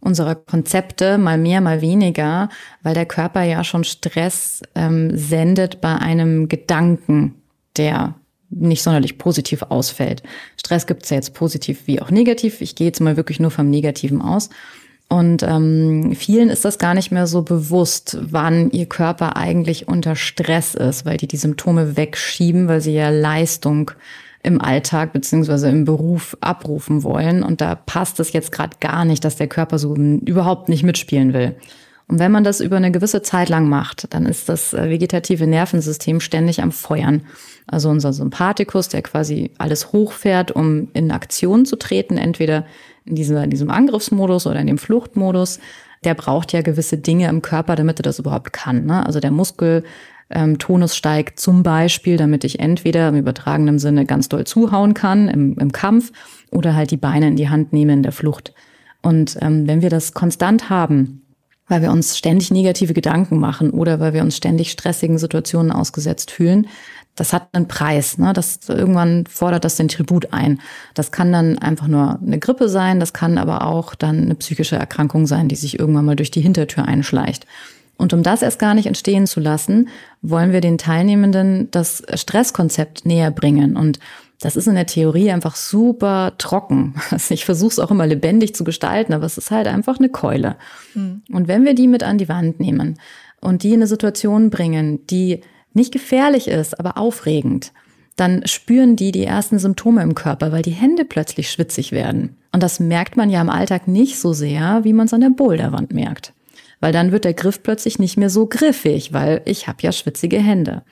Konzepte, mal mehr, mal weniger, weil der Körper ja schon Stress sendet bei einem Gedanken, der nicht sonderlich positiv ausfällt. Stress gibt es ja jetzt positiv wie auch negativ. Ich gehe jetzt mal wirklich nur vom Negativen aus. Und vielen ist das gar nicht mehr so bewusst, wann ihr Körper eigentlich unter Stress ist, weil die Symptome wegschieben, weil sie ja Leistung im Alltag beziehungsweise im Beruf abrufen wollen. Und da passt es jetzt gerade gar nicht, dass der Körper so überhaupt nicht mitspielen will. Und wenn man das über eine gewisse Zeit lang macht, dann ist das vegetative Nervensystem ständig am Feuern. Also unser Sympathikus, der quasi alles hochfährt, um in Aktion zu treten, entweder in diesem Angriffsmodus oder in dem Fluchtmodus, der braucht ja gewisse Dinge im Körper, damit er das überhaupt kann, ne? Also der Muskeltonus steigt zum Beispiel, damit ich entweder im übertragenen Sinne ganz doll zuhauen kann im Kampf oder halt die Beine in die Hand nehme in der Flucht. Und wenn wir das konstant haben, weil wir uns ständig negative Gedanken machen oder weil wir uns ständig stressigen Situationen ausgesetzt fühlen, das hat einen Preis, ne? Irgendwann fordert das den Tribut ein. Das kann dann einfach nur eine Grippe sein, das kann aber auch dann eine psychische Erkrankung sein, die sich irgendwann mal durch die Hintertür einschleicht. Und um das erst gar nicht entstehen zu lassen, wollen wir den Teilnehmenden das Stresskonzept näher bringen. Und das ist in der Theorie einfach super trocken. Also ich versuche es auch immer lebendig zu gestalten, aber es ist halt einfach eine Keule. Und wenn wir die mit an die Wand nehmen und die in eine Situation bringen, die nicht gefährlich ist, aber aufregend, dann spüren die ersten Symptome im Körper, weil die Hände plötzlich schwitzig werden. Und das merkt man ja im Alltag nicht so sehr, wie man es an der Boulderwand merkt. Weil dann wird der Griff plötzlich nicht mehr so griffig, weil ich habe ja schwitzige Hände.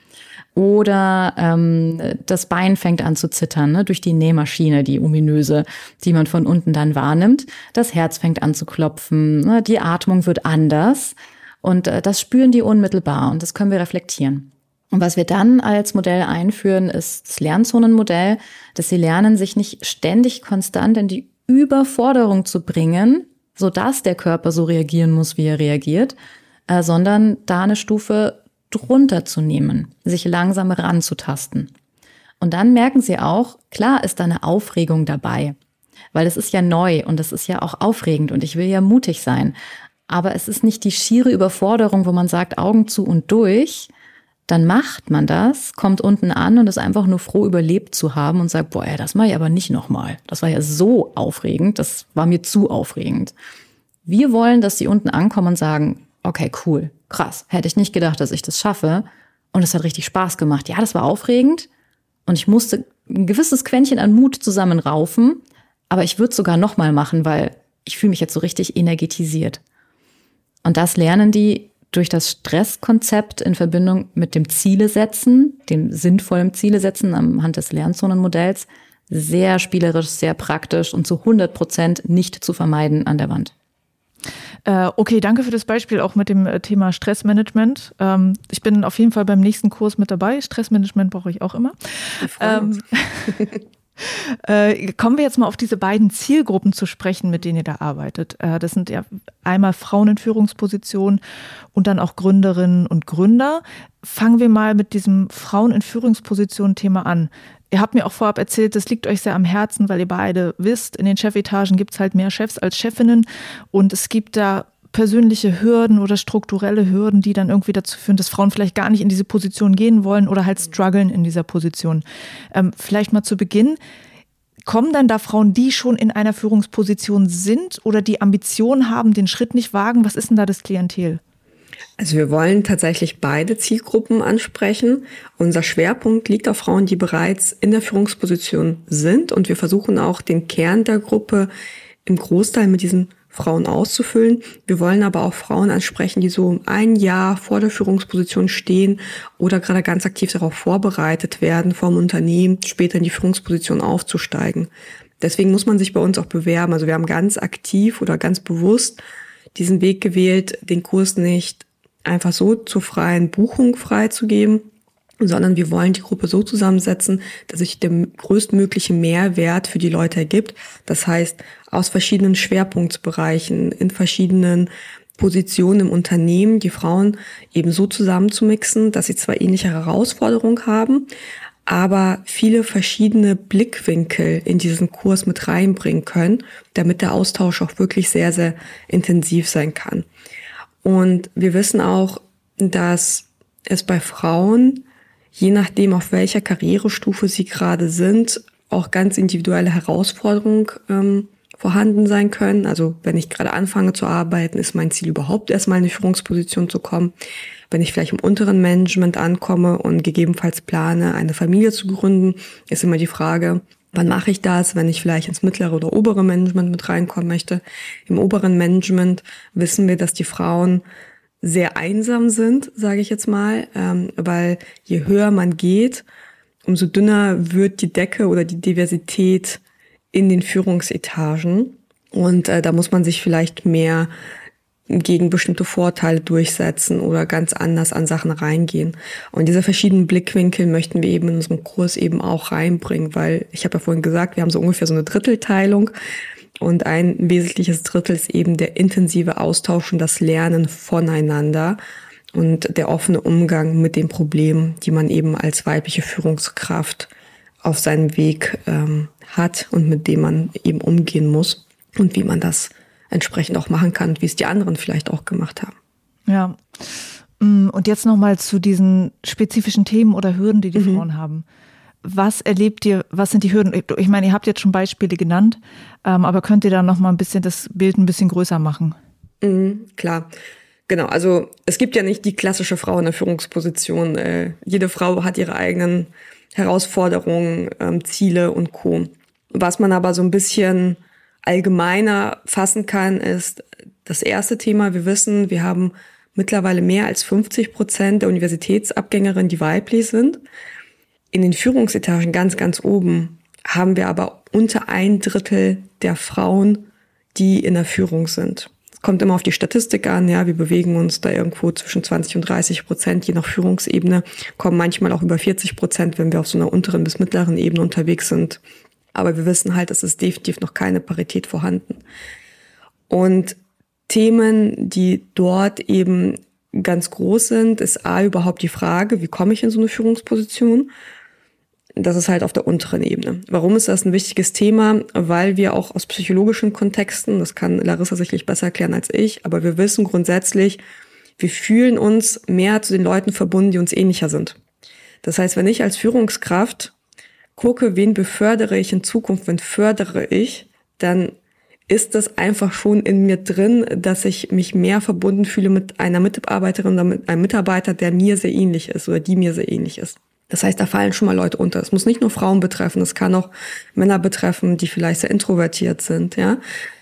Oder das Bein fängt an zu zittern, ne, durch die Nähmaschine, die ominöse, die man von unten dann wahrnimmt. Das Herz fängt an zu klopfen, ne, die Atmung wird anders. Und das spüren die unmittelbar und das können wir reflektieren. Und was wir dann als Modell einführen, ist das Lernzonenmodell, dass sie lernen, sich nicht ständig konstant in die Überforderung zu bringen, sodass der Körper so reagieren muss, wie er reagiert, sondern da eine Stufe drunter zu nehmen, sich langsam ranzutasten. Und dann merken sie auch, klar ist da eine Aufregung dabei, weil es ist ja neu und es ist ja auch aufregend und ich will ja mutig sein. Aber es ist nicht die schiere Überforderung, wo man sagt, Augen zu und durch. Dann macht man das, kommt unten an und ist einfach nur froh, überlebt zu haben und sagt, boah, das mache ich aber nicht nochmal. Das war ja so aufregend, das war mir zu aufregend. Wir wollen, dass die unten ankommen und sagen, okay, cool, krass, hätte ich nicht gedacht, dass ich das schaffe. Und es hat richtig Spaß gemacht. Ja, das war aufregend und ich musste ein gewisses Quäntchen an Mut zusammenraufen, aber ich würde es sogar nochmal machen, weil ich fühle mich jetzt so richtig energetisiert. Und das lernen die durch das Stresskonzept in Verbindung mit dem Zielesetzen, dem sinnvollen Zielesetzen anhand des Lernzonenmodells, sehr spielerisch, sehr praktisch und zu 100% nicht zu vermeiden an der Wand. Okay, danke für das Beispiel auch mit dem Thema Stressmanagement. Ich bin auf jeden Fall beim nächsten Kurs mit dabei. Stressmanagement brauche ich auch immer. Kommen wir jetzt mal auf diese beiden Zielgruppen zu sprechen, mit denen ihr da arbeitet. Das sind ja einmal Frauen in Führungspositionen und dann auch Gründerinnen und Gründer. Fangen wir mal mit diesem Frauen in Führungspositionen-Thema an. Ihr habt mir auch vorab erzählt, das liegt euch sehr am Herzen, weil ihr beide wisst, in den Chefetagen gibt es halt mehr Chefs als Chefinnen und es gibt da persönliche Hürden oder strukturelle Hürden, die dann irgendwie dazu führen, dass Frauen vielleicht gar nicht in diese Position gehen wollen oder halt strugglen in dieser Position. Vielleicht mal zu Beginn, kommen dann da Frauen, die schon in einer Führungsposition sind oder die Ambition haben, den Schritt nicht wagen? Was ist denn da das Klientel? Also wir wollen tatsächlich beide Zielgruppen ansprechen. Unser Schwerpunkt liegt auf Frauen, die bereits in der Führungsposition sind und wir versuchen auch den Kern der Gruppe im Großteil mit diesen Frauen auszufüllen. Wir wollen aber auch Frauen ansprechen, die so ein Jahr vor der Führungsposition stehen oder gerade ganz aktiv darauf vorbereitet werden, vom Unternehmen später in die Führungsposition aufzusteigen. Deswegen muss man sich bei uns auch bewerben. Also wir haben ganz aktiv oder ganz bewusst diesen Weg gewählt, den Kurs nicht einfach so zur freien Buchung freizugeben, sondern wir wollen die Gruppe so zusammensetzen, dass sich der größtmögliche Mehrwert für die Leute ergibt. Das heißt, aus verschiedenen Schwerpunktbereichen, in verschiedenen Positionen im Unternehmen, die Frauen eben so zusammenzumixen, dass sie zwar ähnliche Herausforderungen haben, aber viele verschiedene Blickwinkel in diesen Kurs mit reinbringen können, damit der Austausch auch wirklich sehr, sehr intensiv sein kann. Und wir wissen auch, dass es bei Frauen, je nachdem auf welcher Karrierestufe sie gerade sind, auch ganz individuelle Herausforderungen vorhanden sein können. Also wenn ich gerade anfange zu arbeiten, ist mein Ziel überhaupt erstmal in eine Führungsposition zu kommen. Wenn ich vielleicht im unteren Management ankomme und gegebenenfalls plane, eine Familie zu gründen, ist immer die Frage, wann mache ich das, wenn ich vielleicht ins mittlere oder obere Management mit reinkommen möchte. Im oberen Management wissen wir, dass die Frauen sehr einsam sind, sage ich jetzt mal, weil je höher man geht, umso dünner wird die Decke oder die Diversität in den Führungsetagen. Und da muss man sich vielleicht mehr gegen bestimmte Vorteile durchsetzen oder ganz anders an Sachen reingehen. Und diese verschiedenen Blickwinkel möchten wir eben in unserem Kurs eben auch reinbringen, weil ich habe ja vorhin gesagt, wir haben so ungefähr so eine Drittelteilung und ein wesentliches Drittel ist eben der intensive Austausch und das Lernen voneinander und der offene Umgang mit den Problemen, die man eben als weibliche Führungskraft auf seinem Weg hat und mit dem man eben umgehen muss und wie man das entsprechend auch machen kann, wie es die anderen vielleicht auch gemacht haben. Ja, und jetzt nochmal zu diesen spezifischen Themen oder Hürden, die Frauen haben. Was erlebt ihr, was sind die Hürden? Ich meine, ihr habt jetzt schon Beispiele genannt, aber könnt ihr da nochmal ein bisschen das Bild ein bisschen größer machen? Klar. Genau, also es gibt ja nicht die klassische Frau in der Führungsposition. Jede Frau hat ihre eigenen Herausforderungen, Ziele und Co. Was man aber so ein bisschen allgemeiner fassen kann, ist das erste Thema. Wir wissen, wir haben mittlerweile mehr als 50% der Universitätsabgängerinnen, die weiblich sind. In den Führungsetagen ganz, ganz oben haben wir aber unter 1/3 der Frauen, die in der Führung sind. Es kommt immer auf die Statistik an, ja, wir bewegen uns da irgendwo zwischen 20 und 30%, je nach Führungsebene, kommen manchmal auch über 40%, wenn wir auf so einer unteren bis mittleren Ebene unterwegs sind. Aber wir wissen halt, es ist definitiv noch keine Parität vorhanden. Und Themen, die dort eben ganz groß sind, ist überhaupt die Frage, wie komme ich in so eine Führungsposition? Das ist halt auf der unteren Ebene. Warum ist das ein wichtiges Thema? Weil wir auch aus psychologischen Kontexten, das kann Larissa sicherlich besser erklären als ich, aber wir wissen grundsätzlich, wir fühlen uns mehr zu den Leuten verbunden, die uns ähnlicher sind. Das heißt, wenn ich als Führungskraft gucke, wen befördere ich in Zukunft, wen fördere ich, dann ist das einfach schon in mir drin, dass ich mich mehr verbunden fühle mit einer Mitarbeiterin oder mit einem Mitarbeiter, der mir sehr ähnlich ist oder die mir sehr ähnlich ist. Das heißt, da fallen schon mal Leute unter. Es muss nicht nur Frauen betreffen, es kann auch Männer betreffen, die vielleicht sehr introvertiert sind, ja.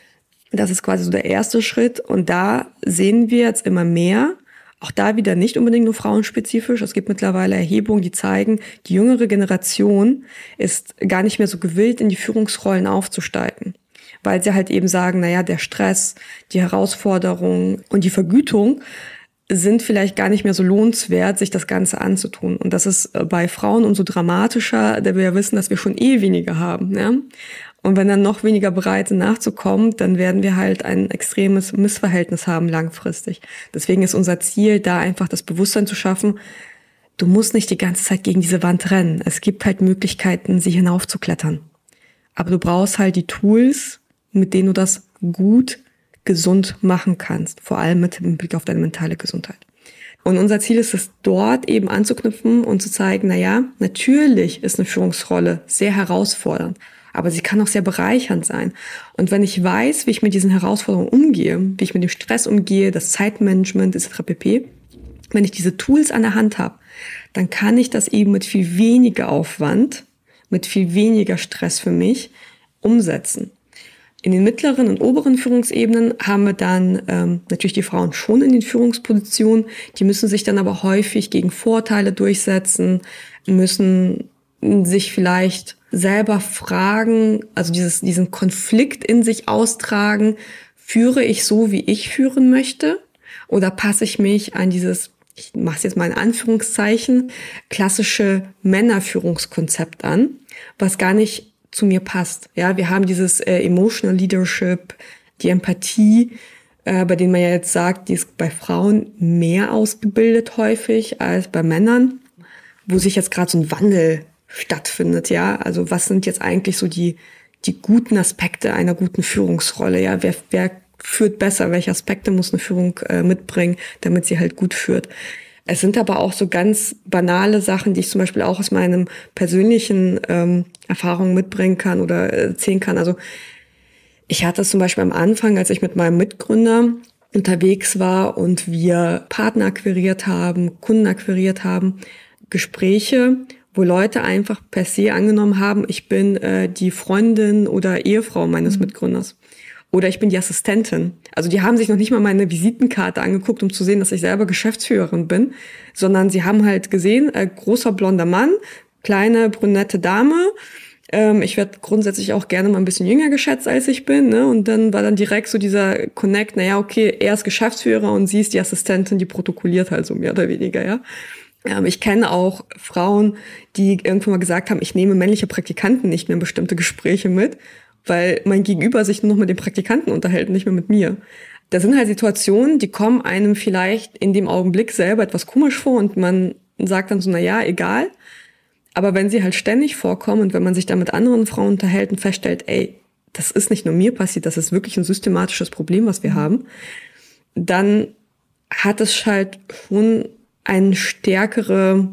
Das ist quasi so der erste Schritt und da sehen wir jetzt immer mehr, auch da wieder nicht unbedingt nur frauenspezifisch. Es gibt mittlerweile Erhebungen, die zeigen, die jüngere Generation ist gar nicht mehr so gewillt, in die Führungsrollen aufzusteigen. Weil sie halt eben sagen, naja, der Stress, die Herausforderungen und die Vergütung sind vielleicht gar nicht mehr so lohnenswert, sich das Ganze anzutun. Und das ist bei Frauen umso dramatischer, da wir ja wissen, dass wir schon weniger haben. Ja? Und wenn dann noch weniger bereit sind nachzukommen, dann werden wir halt ein extremes Missverhältnis haben langfristig. Deswegen ist unser Ziel, da einfach das Bewusstsein zu schaffen, du musst nicht die ganze Zeit gegen diese Wand rennen. Es gibt halt Möglichkeiten, sie hinaufzuklettern. Aber du brauchst halt die Tools, mit denen du das gut, gesund machen kannst. Vor allem mit dem Blick auf deine mentale Gesundheit. Und unser Ziel ist es, dort eben anzuknüpfen und zu zeigen, naja, natürlich ist eine Führungsrolle sehr herausfordernd, aber sie kann auch sehr bereichernd sein. Und wenn ich weiß, wie ich mit diesen Herausforderungen umgehe, wie ich mit dem Stress umgehe, das Zeitmanagement etc. pp., wenn ich diese Tools an der Hand habe, dann kann ich das eben mit viel weniger Aufwand, mit viel weniger Stress für mich umsetzen. In den mittleren und oberen Führungsebenen haben wir dann natürlich die Frauen schon in den Führungspositionen. Die müssen sich dann aber häufig gegen Vorteile durchsetzen, müssen sich vielleicht selber fragen, also diesen Konflikt in sich austragen, führe ich so, wie ich führen möchte? Oder passe ich mich an dieses, ich mache es jetzt mal in Anführungszeichen, klassische Männerführungskonzept an, was gar nicht zu mir passt. Ja, wir haben dieses Emotional Leadership, die Empathie, bei denen man ja jetzt sagt, die ist bei Frauen mehr ausgebildet häufig als bei Männern, wo sich jetzt gerade so ein Wandel stattfindet, ja. Also was sind jetzt eigentlich so die guten Aspekte einer guten Führungsrolle, ja. Wer führt besser? Welche Aspekte muss eine Führung mitbringen, damit sie halt gut führt? Es sind aber auch so ganz banale Sachen, die ich zum Beispiel auch aus meinem persönlichen Erfahrungen mitbringen kann oder erzählen kann. Also ich hatte es zum Beispiel am Anfang, als ich mit meinem Mitgründer unterwegs war und wir Partner akquiriert haben, Kunden akquiriert haben, Gespräche, wo Leute einfach per se angenommen haben, ich bin die Freundin oder Ehefrau meines Mitgründers. Oder ich bin die Assistentin. Also die haben sich noch nicht mal meine Visitenkarte angeguckt, um zu sehen, dass ich selber Geschäftsführerin bin, sondern sie haben halt gesehen, großer blonder Mann, kleine brünette Dame. Ich werde grundsätzlich auch gerne mal ein bisschen jünger geschätzt, als ich bin. Ne? Und dann war dann direkt so dieser Connect, naja, okay, er ist Geschäftsführer und sie ist die Assistentin, die protokolliert halt so mehr oder weniger, ja. Ich kenne auch Frauen, die irgendwann mal gesagt haben, ich nehme männliche Praktikanten nicht mehr in bestimmte Gespräche mit, weil mein Gegenüber sich nur noch mit den Praktikanten unterhält, nicht mehr mit mir. Da sind halt Situationen, die kommen einem vielleicht in dem Augenblick selber etwas komisch vor und man sagt dann so, na ja, egal. Aber wenn sie halt ständig vorkommen und wenn man sich da mit anderen Frauen unterhält und feststellt, ey, das ist nicht nur mir passiert, das ist wirklich ein systematisches Problem, was wir haben, dann hat es halt schon eine stärkere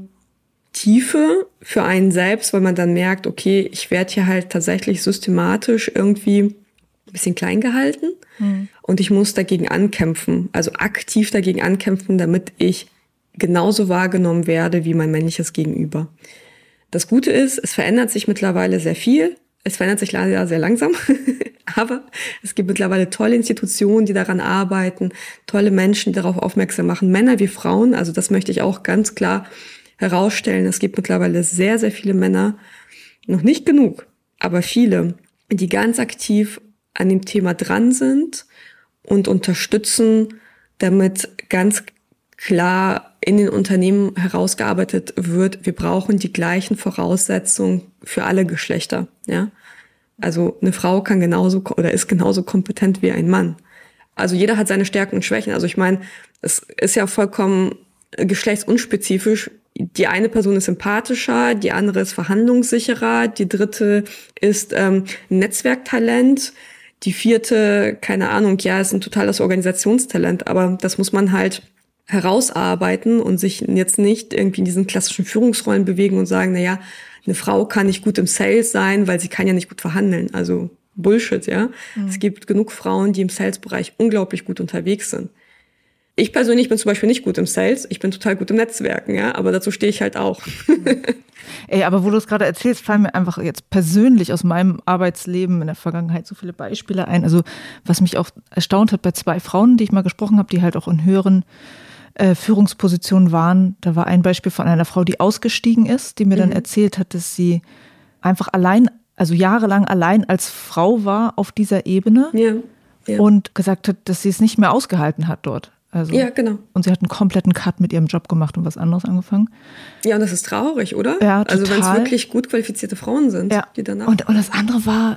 Tiefe für einen selbst, weil man dann merkt, okay, ich werde hier halt tatsächlich systematisch irgendwie ein bisschen klein gehalten und ich muss dagegen ankämpfen, also aktiv dagegen ankämpfen, damit ich genauso wahrgenommen werde wie mein männliches Gegenüber. Das Gute ist, es verändert sich mittlerweile sehr viel. Es verändert sich leider sehr langsam, aber es gibt mittlerweile tolle Institutionen, die daran arbeiten, tolle Menschen, die darauf aufmerksam machen, Männer wie Frauen. Also das möchte ich auch ganz klar herausstellen. Es gibt mittlerweile sehr, sehr viele Männer, noch nicht genug, aber viele, die ganz aktiv an dem Thema dran sind und unterstützen, damit ganz klar in den Unternehmen herausgearbeitet wird, wir brauchen die gleichen Voraussetzungen für alle Geschlechter, ja. Also eine Frau kann genauso oder ist genauso kompetent wie ein Mann. Also jeder hat seine Stärken und Schwächen. Also ich meine, es ist ja vollkommen geschlechtsunspezifisch. Die eine Person ist sympathischer, die andere ist verhandlungssicherer, die dritte ist Netzwerktalent, die vierte, keine Ahnung, ja, ist ein totales Organisationstalent. Aber das muss man halt herausarbeiten und sich jetzt nicht irgendwie in diesen klassischen Führungsrollen bewegen und sagen, na ja, eine Frau kann nicht gut im Sales sein, weil sie kann ja nicht gut verhandeln. Also Bullshit, ja. Es gibt genug Frauen, die im Sales-Bereich unglaublich gut unterwegs sind. Ich persönlich bin zum Beispiel nicht gut im Sales, ich bin total gut im Netzwerken, ja, aber dazu stehe ich halt auch. Ey, aber wo du es gerade erzählst, fallen mir einfach jetzt persönlich aus meinem Arbeitsleben in der Vergangenheit so viele Beispiele ein. Also was mich auch erstaunt hat bei 2 Frauen, die ich mal gesprochen habe, die halt auch in höheren Führungspositionen waren. Da war ein Beispiel von einer Frau, die ausgestiegen ist, die mir dann erzählt hat, dass sie einfach allein, also jahrelang allein als Frau war auf dieser Ebene und gesagt hat, dass sie es nicht mehr ausgehalten hat dort. Also, ja, genau. Und sie hat einen kompletten Cut mit ihrem Job gemacht und was anderes angefangen. Ja, und das ist traurig, oder? Ja, total. Also wenn es wirklich gut qualifizierte Frauen sind, die danach... Und das andere war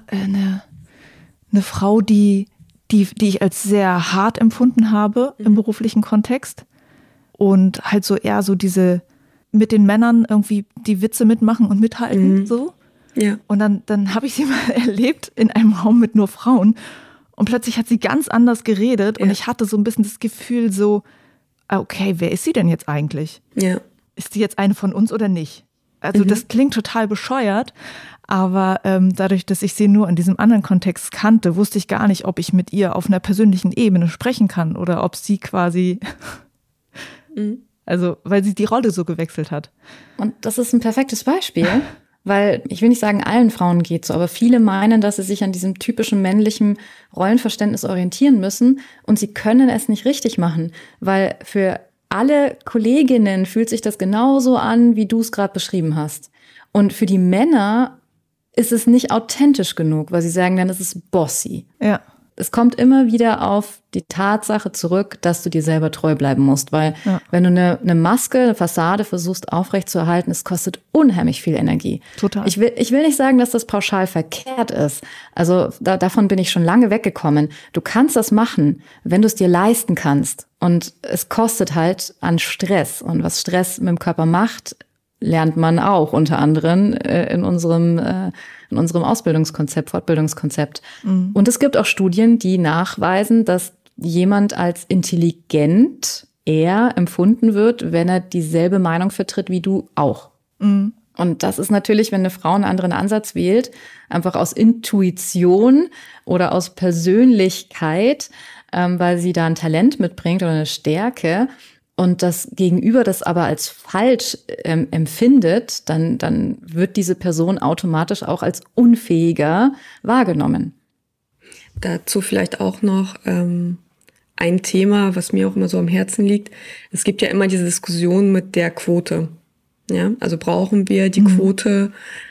eine Frau, die ich als sehr hart empfunden habe im beruflichen Kontext. Und halt so eher so diese mit den Männern irgendwie die Witze mitmachen und mithalten, so. Ja. Und dann habe ich sie mal erlebt in einem Raum mit nur Frauen und plötzlich hat sie ganz anders geredet und ich hatte so ein bisschen das Gefühl so, okay, wer ist sie denn jetzt eigentlich? Ja. Ist sie jetzt eine von uns oder nicht? Also das klingt total bescheuert, aber dadurch, dass ich sie nur in diesem anderen Kontext kannte, wusste ich gar nicht, ob ich mit ihr auf einer persönlichen Ebene sprechen kann oder ob sie quasi... Also, weil sie die Rolle so gewechselt hat. Und das ist ein perfektes Beispiel, weil ich will nicht sagen, allen Frauen geht so, aber viele meinen, dass sie sich an diesem typischen männlichen Rollenverständnis orientieren müssen und sie können es nicht richtig machen, weil für alle Kolleginnen fühlt sich das genauso an, wie du es gerade beschrieben hast. Und für die Männer ist es nicht authentisch genug, weil sie sagen, dann ist es bossy. Ja. es kommt immer wieder auf die Tatsache zurück, dass du dir selber treu bleiben musst. Weil wenn du eine Maske, eine Fassade versuchst aufrechtzuerhalten, es kostet unheimlich viel Energie. Total. Ich will nicht sagen, dass das pauschal verkehrt ist. Also davon bin ich schon lange weggekommen. Du kannst das machen, wenn du es dir leisten kannst. Und es kostet halt an Stress. Und was Stress mit dem Körper macht, lernt man auch unter anderem in unserem Ausbildungskonzept, Fortbildungskonzept. Mhm. Und es gibt auch Studien, die nachweisen, dass jemand als intelligent eher empfunden wird, wenn er dieselbe Meinung vertritt wie du auch. Mhm. Und das ist natürlich, wenn eine Frau einen anderen Ansatz wählt, einfach aus Intuition oder aus Persönlichkeit, weil sie da ein Talent mitbringt oder eine Stärke, und das Gegenüber das aber als falsch empfindet, dann wird diese Person automatisch auch als unfähiger wahrgenommen. Dazu vielleicht auch noch ein Thema, was mir auch immer so am Herzen liegt. Es gibt ja immer diese Diskussion mit der Quote. Ja, also brauchen wir die Quote?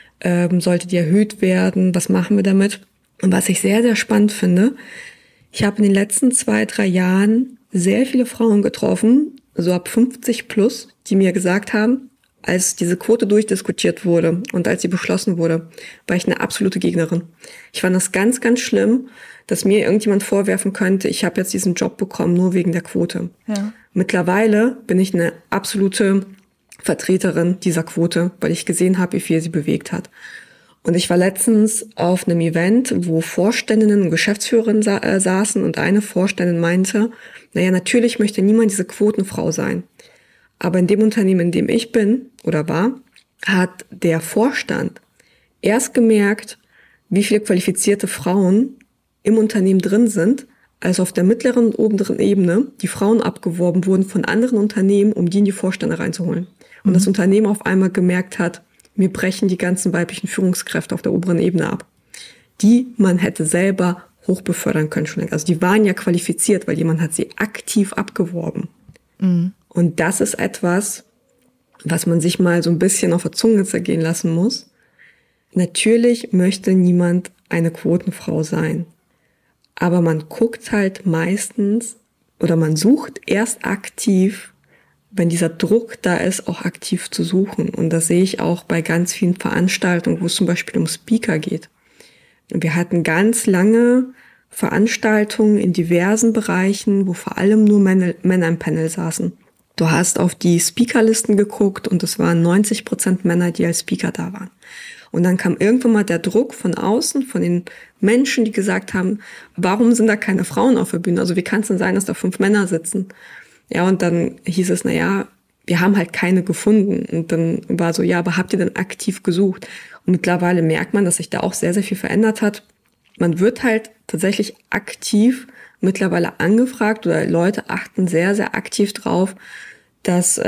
Sollte die erhöht werden? Was machen wir damit? Und was ich sehr, sehr spannend finde, ich habe in den letzten 2-3 Jahren sehr viele Frauen getroffen, so ab 50 plus, die mir gesagt haben, als diese Quote durchdiskutiert wurde und als sie beschlossen wurde, war ich eine absolute Gegnerin. Ich fand das ganz, ganz schlimm, dass mir irgendjemand vorwerfen könnte, ich habe jetzt diesen Job bekommen, nur wegen der Quote. Ja. Mittlerweile bin ich eine absolute Vertreterin dieser Quote, weil ich gesehen habe, wie viel sie bewegt hat. Und ich war letztens auf einem Event, wo Vorständinnen und Geschäftsführerinnen saßen und eine Vorständin meinte, naja, natürlich möchte niemand diese Quotenfrau sein. Aber in dem Unternehmen, in dem ich bin oder war, hat der Vorstand erst gemerkt, wie viele qualifizierte Frauen im Unternehmen drin sind, als auf der mittleren und oberen Ebene die Frauen abgeworben wurden von anderen Unternehmen, um die in die Vorstände reinzuholen. Und das Unternehmen auf einmal gemerkt hat, mir brechen die ganzen weiblichen Führungskräfte auf der oberen Ebene ab, die man hätte selber hochbefördern können schon. Also die waren ja qualifiziert, weil jemand hat sie aktiv abgeworben. Mhm. Und das ist etwas, was man sich mal so ein bisschen auf der Zunge zergehen lassen muss. Natürlich möchte niemand eine Quotenfrau sein. Aber man guckt halt meistens oder man sucht erst aktiv, wenn dieser Druck da ist, auch aktiv zu suchen. Und das sehe ich auch bei ganz vielen Veranstaltungen, wo es zum Beispiel um Speaker geht. Und wir hatten ganz lange Veranstaltungen in diversen Bereichen, wo vor allem nur Männer im Panel saßen. Du hast auf die Speakerlisten geguckt und es waren 90% Männer, die als Speaker da waren. Und dann kam irgendwann mal der Druck von außen, von den Menschen, die gesagt haben, warum sind da keine Frauen auf der Bühne? Also wie kann es denn sein, dass da 5 Männer sitzen? Ja, und dann hieß es, naja, wir haben halt keine gefunden. Und dann war so, ja, aber habt ihr denn aktiv gesucht? Und mittlerweile merkt man, dass sich da auch sehr, sehr viel verändert hat. Man wird halt tatsächlich aktiv mittlerweile angefragt oder Leute achten sehr, sehr aktiv drauf, dass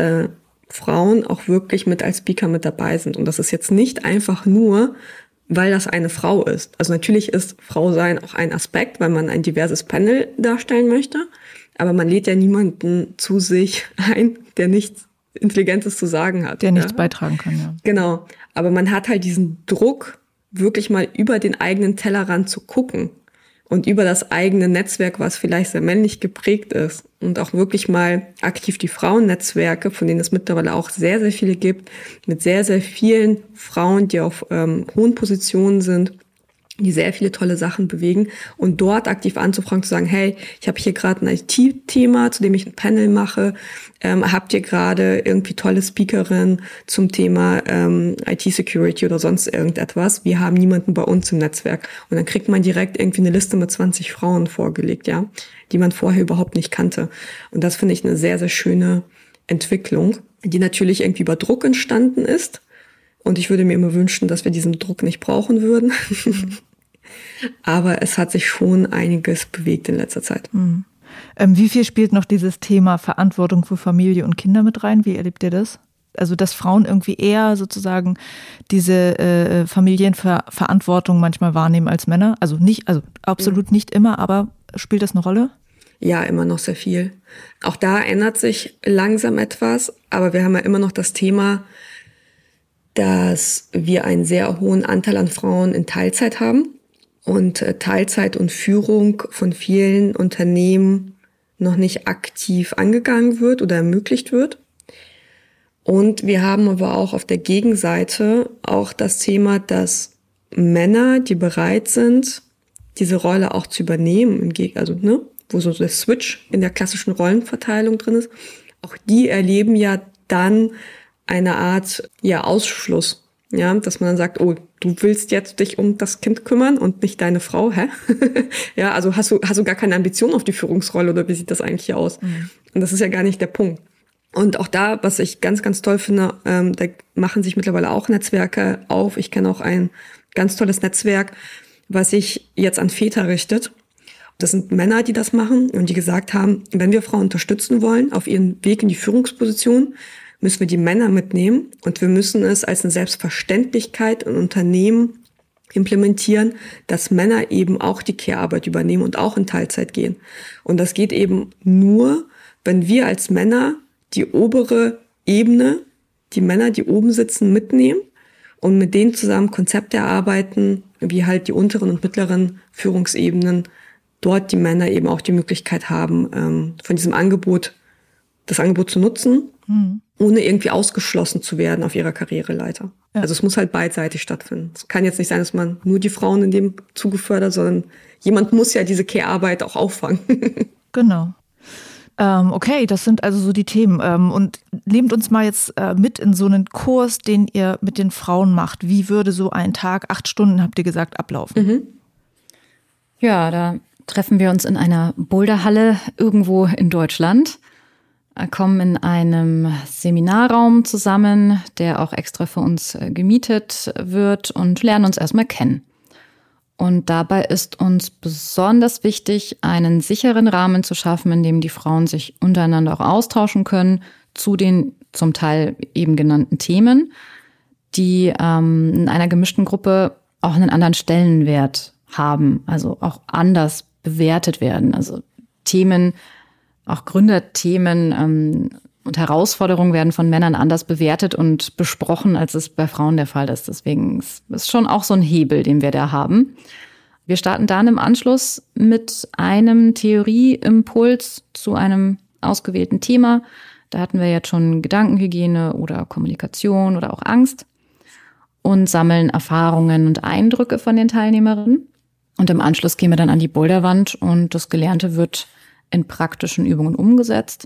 Frauen auch wirklich mit als Speaker mit dabei sind. Und das ist jetzt nicht einfach nur, weil das eine Frau ist. Also natürlich ist Frau sein auch ein Aspekt, weil man ein diverses Panel darstellen möchte. Aber man lädt ja niemanden zu sich ein, der nichts Intelligentes zu sagen hat. Der nichts beitragen kann, ja. Genau. Aber man hat halt diesen Druck, wirklich mal über den eigenen Tellerrand zu gucken und über das eigene Netzwerk, was vielleicht sehr männlich geprägt ist und auch wirklich mal aktiv die Frauennetzwerke, von denen es mittlerweile auch sehr, sehr viele gibt, mit sehr, sehr vielen Frauen, die auf hohen Positionen sind, die sehr viele tolle Sachen bewegen und dort aktiv anzufragen, zu sagen, hey, ich habe hier gerade ein IT-Thema, zu dem ich ein Panel mache, habt ihr gerade irgendwie tolle Speakerin zum Thema IT-Security oder sonst irgendetwas? Wir haben niemanden bei uns im Netzwerk. Und dann kriegt man direkt irgendwie eine Liste mit 20 Frauen vorgelegt, ja, die man vorher überhaupt nicht kannte. Und das finde ich eine sehr, sehr schöne Entwicklung, die natürlich irgendwie über Druck entstanden ist. Und ich würde mir immer wünschen, dass wir diesen Druck nicht brauchen würden. Aber es hat sich schon einiges bewegt in letzter Zeit. Mhm. Wie viel spielt noch dieses Thema Verantwortung für Familie und Kinder mit rein? Wie erlebt ihr das? Also, dass Frauen irgendwie eher sozusagen diese Familienverantwortung manchmal wahrnehmen als Männer? Also absolut nicht immer, aber spielt das eine Rolle? Ja, immer noch sehr viel. Auch da ändert sich langsam etwas, aber wir haben ja immer noch das Thema, dass wir einen sehr hohen Anteil an Frauen in Teilzeit haben. und Teilzeit und Führung von vielen Unternehmen noch nicht aktiv angegangen wird oder ermöglicht wird. Und wir haben aber auch auf der Gegenseite auch das Thema, dass Männer, die bereit sind, diese Rolle auch zu übernehmen, wo so der Switch in der klassischen Rollenverteilung drin ist, auch die erleben ja dann eine Art Ausschluss. Ja, dass man dann sagt, oh, du willst jetzt dich um das Kind kümmern und nicht deine Frau, hä? Ja, also hast du gar keine Ambition auf die Führungsrolle oder wie sieht das eigentlich aus? Mhm. Und das ist ja gar nicht der Punkt. Und auch da, was ich ganz, ganz toll finde, da machen sich mittlerweile auch Netzwerke auf. Ich kenne auch ein ganz tolles Netzwerk, was sich jetzt an Väter richtet. Das sind Männer, die das machen und die gesagt haben, wenn wir Frauen unterstützen wollen auf ihren Weg in die Führungsposition, müssen wir die Männer mitnehmen und wir müssen es als eine Selbstverständlichkeit in Unternehmen implementieren, dass Männer eben auch die Care-Arbeit übernehmen und auch in Teilzeit gehen. Und das geht eben nur, wenn wir als Männer die obere Ebene, die Männer, die oben sitzen, mitnehmen und mit denen zusammen Konzepte erarbeiten, wie halt die unteren und mittleren Führungsebenen dort die Männer eben auch die Möglichkeit haben, von diesem das Angebot zu nutzen, ohne irgendwie ausgeschlossen zu werden auf ihrer Karriereleiter. Ja. Also es muss halt beidseitig stattfinden. Es kann jetzt nicht sein, dass man nur die Frauen in dem Zuge fördert, sondern jemand muss ja diese Care-Arbeit auch auffangen. Genau. Okay, das sind also so die Themen. Und nehmt uns mal jetzt mit in so einen Kurs, den ihr mit den Frauen macht. Wie würde so ein Tag, 8 Stunden, habt ihr gesagt, ablaufen? Mhm. Ja, da treffen wir uns in einer Boulderhalle irgendwo in Deutschland, kommen in einem Seminarraum zusammen, der auch extra für uns gemietet wird und lernen uns erstmal kennen. Und dabei ist uns besonders wichtig, einen sicheren Rahmen zu schaffen, in dem die Frauen sich untereinander auch austauschen können zu den zum Teil eben genannten Themen, die in einer gemischten Gruppe auch einen anderen Stellenwert haben, also auch anders bewertet werden. Also Themen, auch Gründerthemen und Herausforderungen werden von Männern anders bewertet und besprochen, als es bei Frauen der Fall ist. Deswegen ist es schon auch so ein Hebel, den wir da haben. Wir starten dann im Anschluss mit einem Theorieimpuls zu einem ausgewählten Thema. Da hatten wir jetzt schon Gedankenhygiene oder Kommunikation oder auch Angst und sammeln Erfahrungen und Eindrücke von den Teilnehmerinnen. Und im Anschluss gehen wir dann an die Boulderwand und das Gelernte wird in praktischen Übungen umgesetzt.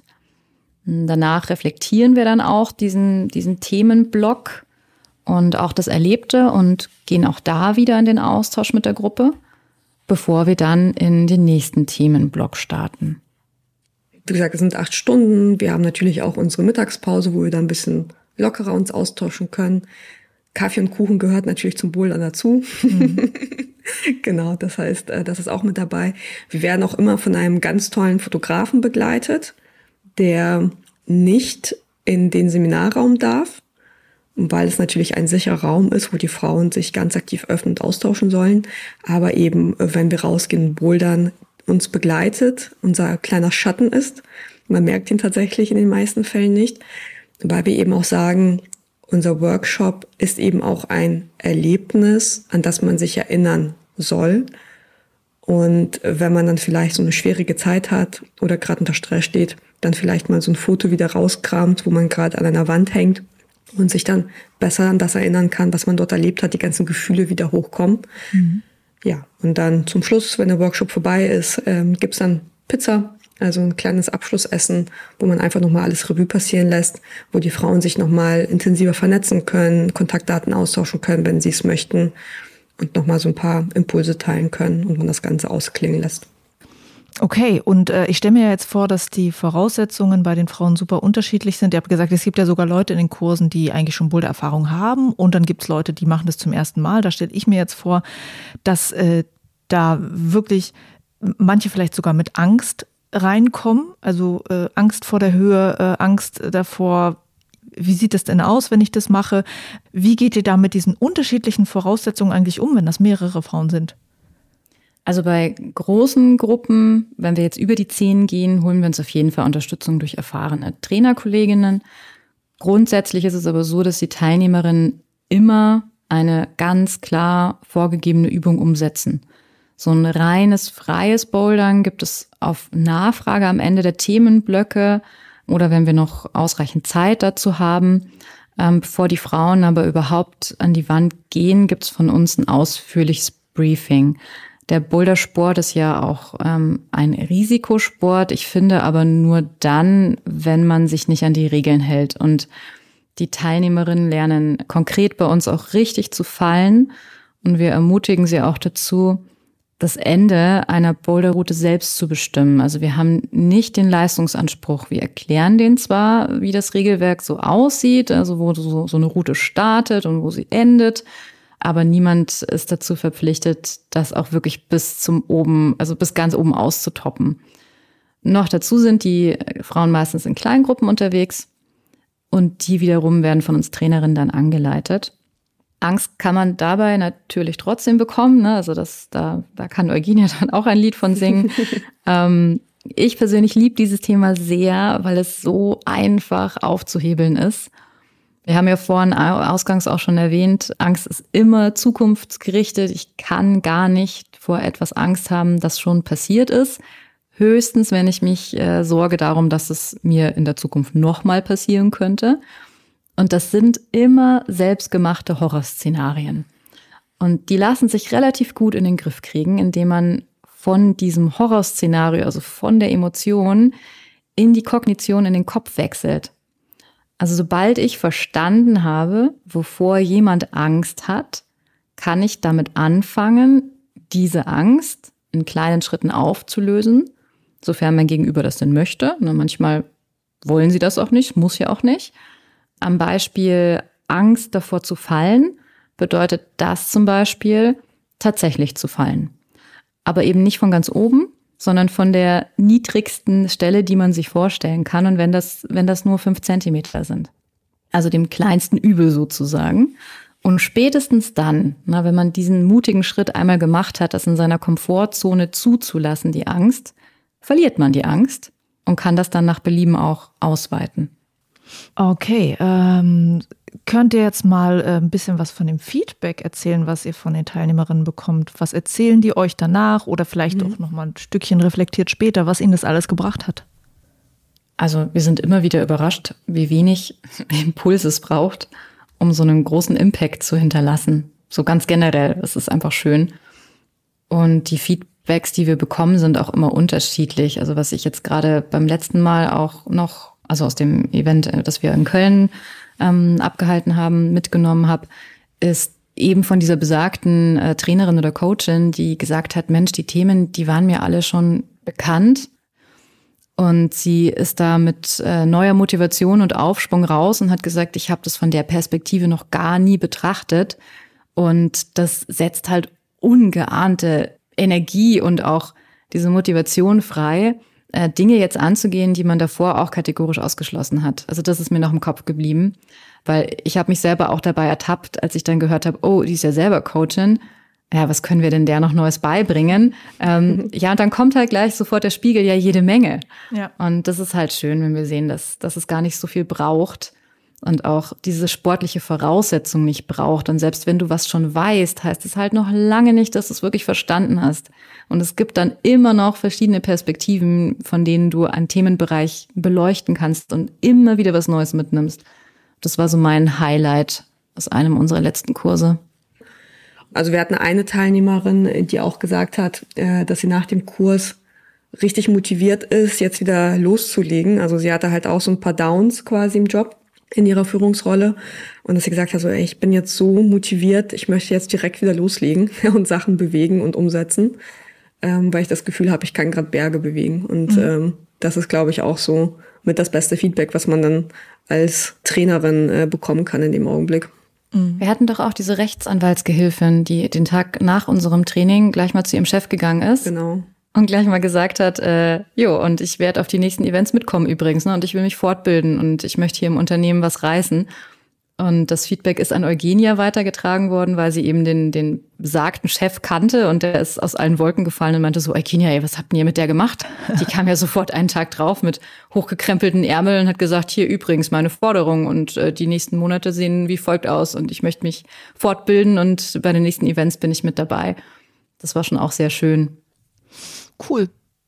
Danach reflektieren wir dann auch diesen Themenblock und auch das Erlebte und gehen auch da wieder in den Austausch mit der Gruppe, bevor wir dann in den nächsten Themenblock starten. Wie gesagt, es sind 8 Stunden. Wir haben natürlich auch unsere Mittagspause, wo wir dann ein bisschen lockerer uns austauschen können. Kaffee und Kuchen gehört natürlich zum Bouldern dazu. Mhm. Genau, das heißt, das ist auch mit dabei. Wir werden auch immer von einem ganz tollen Fotografen begleitet, der nicht in den Seminarraum darf, weil es natürlich ein sicherer Raum ist, wo die Frauen sich ganz aktiv öffnen und austauschen sollen. Aber eben, wenn wir rausgehen, bouldern, uns begleitet, unser kleiner Schatten ist. Man merkt ihn tatsächlich in den meisten Fällen nicht, weil wir eben auch sagen, unser Workshop ist eben auch ein Erlebnis, an das man sich erinnern soll. Und wenn man dann vielleicht so eine schwierige Zeit hat oder gerade unter Stress steht, dann vielleicht mal so ein Foto wieder rauskramt, wo man gerade an einer Wand hängt und sich dann besser an das erinnern kann, was man dort erlebt hat, die ganzen Gefühle wieder hochkommen. Mhm. Ja, und dann zum Schluss, wenn der Workshop vorbei ist, gibt's dann Pizza, also ein kleines Abschlussessen, wo man einfach nochmal alles Revue passieren lässt, wo die Frauen sich nochmal intensiver vernetzen können, Kontaktdaten austauschen können, wenn sie es möchten und nochmal so ein paar Impulse teilen können und man das Ganze ausklingen lässt. Okay, und ich stelle mir jetzt vor, dass die Voraussetzungen bei den Frauen super unterschiedlich sind. Ihr habt gesagt, es gibt ja sogar Leute in den Kursen, die eigentlich schon Boulder-Erfahrung haben und dann gibt es Leute, die machen das zum ersten Mal. Da stelle ich mir jetzt vor, dass da wirklich manche vielleicht sogar mit Angst reinkommen, also Angst vor der Höhe, Angst davor, wie sieht es denn aus, wenn ich das mache? Wie geht ihr da mit diesen unterschiedlichen Voraussetzungen eigentlich um, wenn das mehrere Frauen sind? Also bei großen Gruppen, wenn wir jetzt über die 10 gehen, holen wir uns auf jeden Fall Unterstützung durch erfahrene Trainerkolleginnen. Grundsätzlich ist es aber so, dass die Teilnehmerinnen immer eine ganz klar vorgegebene Übung umsetzen. So ein reines, freies Bouldern gibt es auf Nachfrage am Ende der Themenblöcke oder wenn wir noch ausreichend Zeit dazu haben. Bevor die Frauen aber überhaupt an die Wand gehen, gibt es von uns ein ausführliches Briefing. Der Bouldersport ist ja auch ein Risikosport. Ich finde aber nur dann, wenn man sich nicht an die Regeln hält. Und die Teilnehmerinnen lernen konkret bei uns auch richtig zu fallen. Und wir ermutigen sie auch dazu, das Ende einer Boulderroute selbst zu bestimmen. Also wir haben nicht den Leistungsanspruch. Wir erklären denen zwar, wie das Regelwerk so aussieht, also wo so eine Route startet und wo sie endet, aber niemand ist dazu verpflichtet, das auch wirklich bis ganz oben auszutoppen. Noch dazu sind die Frauen meistens in Kleingruppen unterwegs und die wiederum werden von uns Trainerinnen dann angeleitet. Angst kann man dabei natürlich trotzdem bekommen, ne? Also da kann Eugenia dann auch ein Lied von singen. Ich persönlich liebe dieses Thema sehr, weil es so einfach aufzuhebeln ist. Wir haben ja vorhin ausgangs auch schon erwähnt, Angst ist immer zukunftsgerichtet. Ich kann gar nicht vor etwas Angst haben, das schon passiert ist. Höchstens, wenn ich mich sorge darum, dass es mir in der Zukunft nochmal passieren könnte. Und das sind immer selbstgemachte Horrorszenarien. Und die lassen sich relativ gut in den Griff kriegen, indem man von diesem Horrorszenario, also von der Emotion, in die Kognition, in den Kopf wechselt. Also sobald ich verstanden habe, wovor jemand Angst hat, kann ich damit anfangen, diese Angst in kleinen Schritten aufzulösen, sofern mein Gegenüber das denn möchte. Manchmal wollen sie das auch nicht, muss ja auch nicht. Am Beispiel Angst davor zu fallen, bedeutet das zum Beispiel, tatsächlich zu fallen. Aber eben nicht von ganz oben, sondern von der niedrigsten Stelle, die man sich vorstellen kann. Und wenn das nur 5 Zentimeter sind. Also dem kleinsten Übel sozusagen. Und spätestens dann, wenn man diesen mutigen Schritt einmal gemacht hat, das in seiner Komfortzone zuzulassen, die Angst, verliert man die Angst und kann das dann nach Belieben auch ausweiten. Okay, könnt ihr jetzt mal ein bisschen was von dem Feedback erzählen, was ihr von den Teilnehmerinnen bekommt? Was erzählen die euch danach oder vielleicht auch noch mal ein Stückchen reflektiert später, was ihnen das alles gebracht hat? Also wir sind immer wieder überrascht, wie wenig Impuls es braucht, um so einen großen Impact zu hinterlassen. So ganz generell, es ist einfach schön. Und die Feedbacks, die wir bekommen, sind auch immer unterschiedlich. Also was ich jetzt gerade beim letzten Mal auch noch, also aus dem Event, das wir in Köln abgehalten haben, mitgenommen habe, ist eben von dieser besagten Trainerin oder Coachin, die gesagt hat, Mensch, die Themen, die waren mir alle schon bekannt. Und sie ist da mit neuer Motivation und Aufschwung raus und hat gesagt, ich habe das von der Perspektive noch gar nie betrachtet. Und das setzt halt ungeahnte Energie und auch diese Motivation frei, Dinge jetzt anzugehen, die man davor auch kategorisch ausgeschlossen hat. Also das ist mir noch im Kopf geblieben, weil ich habe mich selber auch dabei ertappt, als ich dann gehört habe, oh, die ist ja selber Coachin. Ja, was können wir denn der noch Neues beibringen? Ja, und dann kommt halt gleich sofort der Spiegel, ja, jede Menge. Ja. Und das ist halt schön, wenn wir sehen, dass es gar nicht so viel braucht und auch diese sportliche Voraussetzung nicht braucht. Und selbst wenn du was schon weißt, heißt es halt noch lange nicht, dass du es wirklich verstanden hast. Und es gibt dann immer noch verschiedene Perspektiven, von denen du einen Themenbereich beleuchten kannst und immer wieder was Neues mitnimmst. Das war so mein Highlight aus einem unserer letzten Kurse. Also wir hatten eine Teilnehmerin, die auch gesagt hat, dass sie nach dem Kurs richtig motiviert ist, jetzt wieder loszulegen. Also sie hatte halt auch so ein paar Downs quasi im Job, in ihrer Führungsrolle. Und dass sie gesagt hat, so, ey, ich bin jetzt so motiviert, ich möchte jetzt direkt wieder loslegen und Sachen bewegen und umsetzen, weil ich das Gefühl habe, ich kann gerade Berge bewegen. Und das ist, glaube ich, auch so mit das beste Feedback, was man dann als Trainerin bekommen kann in dem Augenblick. Wir hatten doch auch diese Rechtsanwaltsgehilfin, die den Tag nach unserem Training gleich mal zu ihrem Chef gegangen ist. Genau. Und gleich mal gesagt hat, und ich werde auf die nächsten Events mitkommen übrigens, ne? Und ich will mich fortbilden und ich möchte hier im Unternehmen was reißen. Und das Feedback ist an Eugenia weitergetragen worden, weil sie eben den besagten Chef kannte und der ist aus allen Wolken gefallen und meinte so, Eugenia, ey, was habt ihr mit der gemacht? Die kam ja sofort einen Tag drauf mit hochgekrempelten Ärmeln und hat gesagt, hier übrigens meine Forderung und die nächsten Monate sehen wie folgt aus und ich möchte mich fortbilden und bei den nächsten Events bin ich mit dabei. Das war schon auch sehr schön. Cool.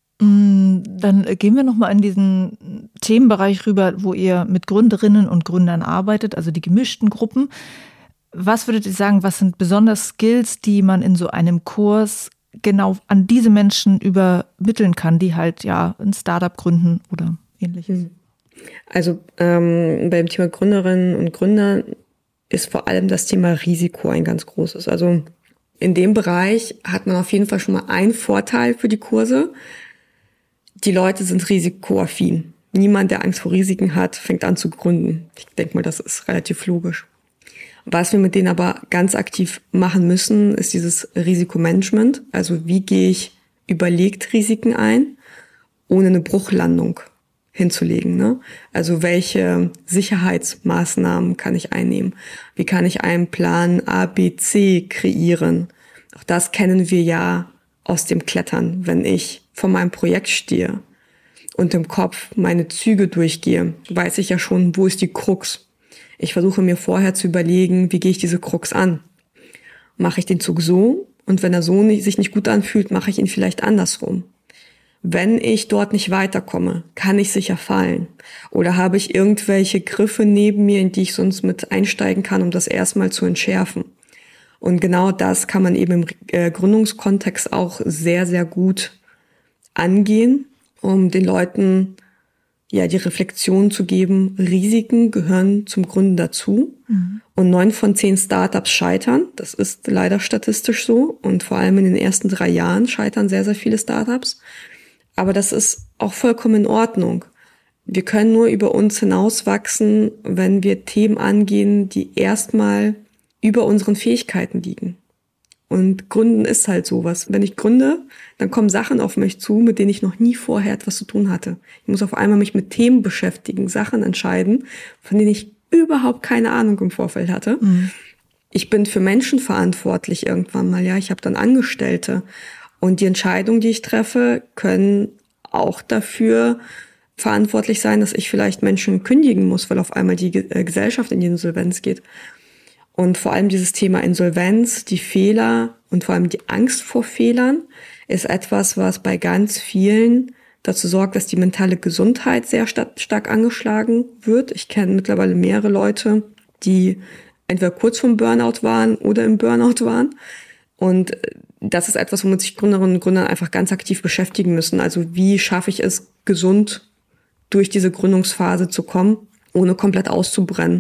Dann gehen wir nochmal in diesen Themenbereich rüber, wo ihr mit Gründerinnen und Gründern arbeitet, also die gemischten Gruppen. Was würdet ihr sagen, was sind besonders Skills, die man in so einem Kurs genau an diese Menschen übermitteln kann, die halt ja ein Startup gründen oder ähnliches? Also beim Thema Gründerinnen und Gründer ist vor allem das Thema Risiko ein ganz großes. Also in dem Bereich hat man auf jeden Fall schon mal einen Vorteil für die Kurse. Die Leute sind risikoaffin. Niemand, der Angst vor Risiken hat, fängt an zu gründen. Ich denke mal, das ist relativ logisch. Was wir mit denen aber ganz aktiv machen müssen, ist dieses Risikomanagement. Also wie gehe ich überlegt Risiken ein, ohne eine Bruchlandung hinzulegen, ne? Also welche Sicherheitsmaßnahmen kann ich einnehmen? Wie kann ich einen Plan A, B, C kreieren? Auch das kennen wir ja aus dem Klettern. Wenn ich vor meinem Projekt stehe und im Kopf meine Züge durchgehe, weiß ich ja schon, wo ist die Krux. Ich versuche mir vorher zu überlegen, wie gehe ich diese Krux an? Mache ich den Zug so? Und wenn er so sich nicht gut anfühlt, mache ich ihn vielleicht andersrum. Wenn ich dort nicht weiterkomme, kann ich sicher fallen? Oder habe ich irgendwelche Griffe neben mir, in die ich sonst mit einsteigen kann, um das erstmal zu entschärfen? Und genau das kann man eben im Gründungskontext auch sehr, sehr gut angehen, um den Leuten ja die Reflexion zu geben, Risiken gehören zum Gründen dazu. Und 9 von 10 Startups scheitern. Das ist leider statistisch so. Und vor allem in den ersten 3 Jahren scheitern sehr, sehr viele Startups. Aber das ist auch vollkommen in Ordnung. Wir können nur über uns hinauswachsen, wenn wir Themen angehen, die erstmal über unseren Fähigkeiten liegen. Und Gründen ist halt sowas. Wenn ich gründe, dann kommen Sachen auf mich zu, mit denen ich noch nie vorher etwas zu tun hatte. Ich muss auf einmal mich mit Themen beschäftigen, Sachen entscheiden, von denen ich überhaupt keine Ahnung im Vorfeld hatte. Ich bin für Menschen verantwortlich irgendwann mal. Ja, ich habe dann Angestellte. Und die Entscheidungen, die ich treffe, können auch dafür verantwortlich sein, dass ich vielleicht Menschen kündigen muss, weil auf einmal die Gesellschaft in die Insolvenz geht. Und vor allem dieses Thema Insolvenz, die Fehler und vor allem die Angst vor Fehlern ist etwas, was bei ganz vielen dazu sorgt, dass die mentale Gesundheit sehr stark angeschlagen wird. Ich kenne mittlerweile mehrere Leute, die entweder kurz vorm Burnout waren oder im Burnout waren. Und das ist etwas, womit sich Gründerinnen und Gründer einfach ganz aktiv beschäftigen müssen. Also wie schaffe ich es, gesund durch diese Gründungsphase zu kommen, ohne komplett auszubrennen.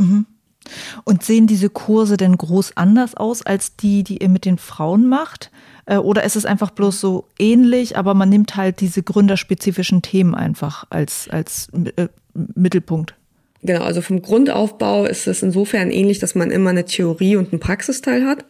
Und sehen diese Kurse denn groß anders aus als die ihr mit den Frauen macht? Oder ist es einfach bloß so ähnlich, aber man nimmt halt diese gründerspezifischen Themen einfach als Mittelpunkt? Genau, also vom Grundaufbau ist es insofern ähnlich, dass man immer eine Theorie und einen Praxisteil hat.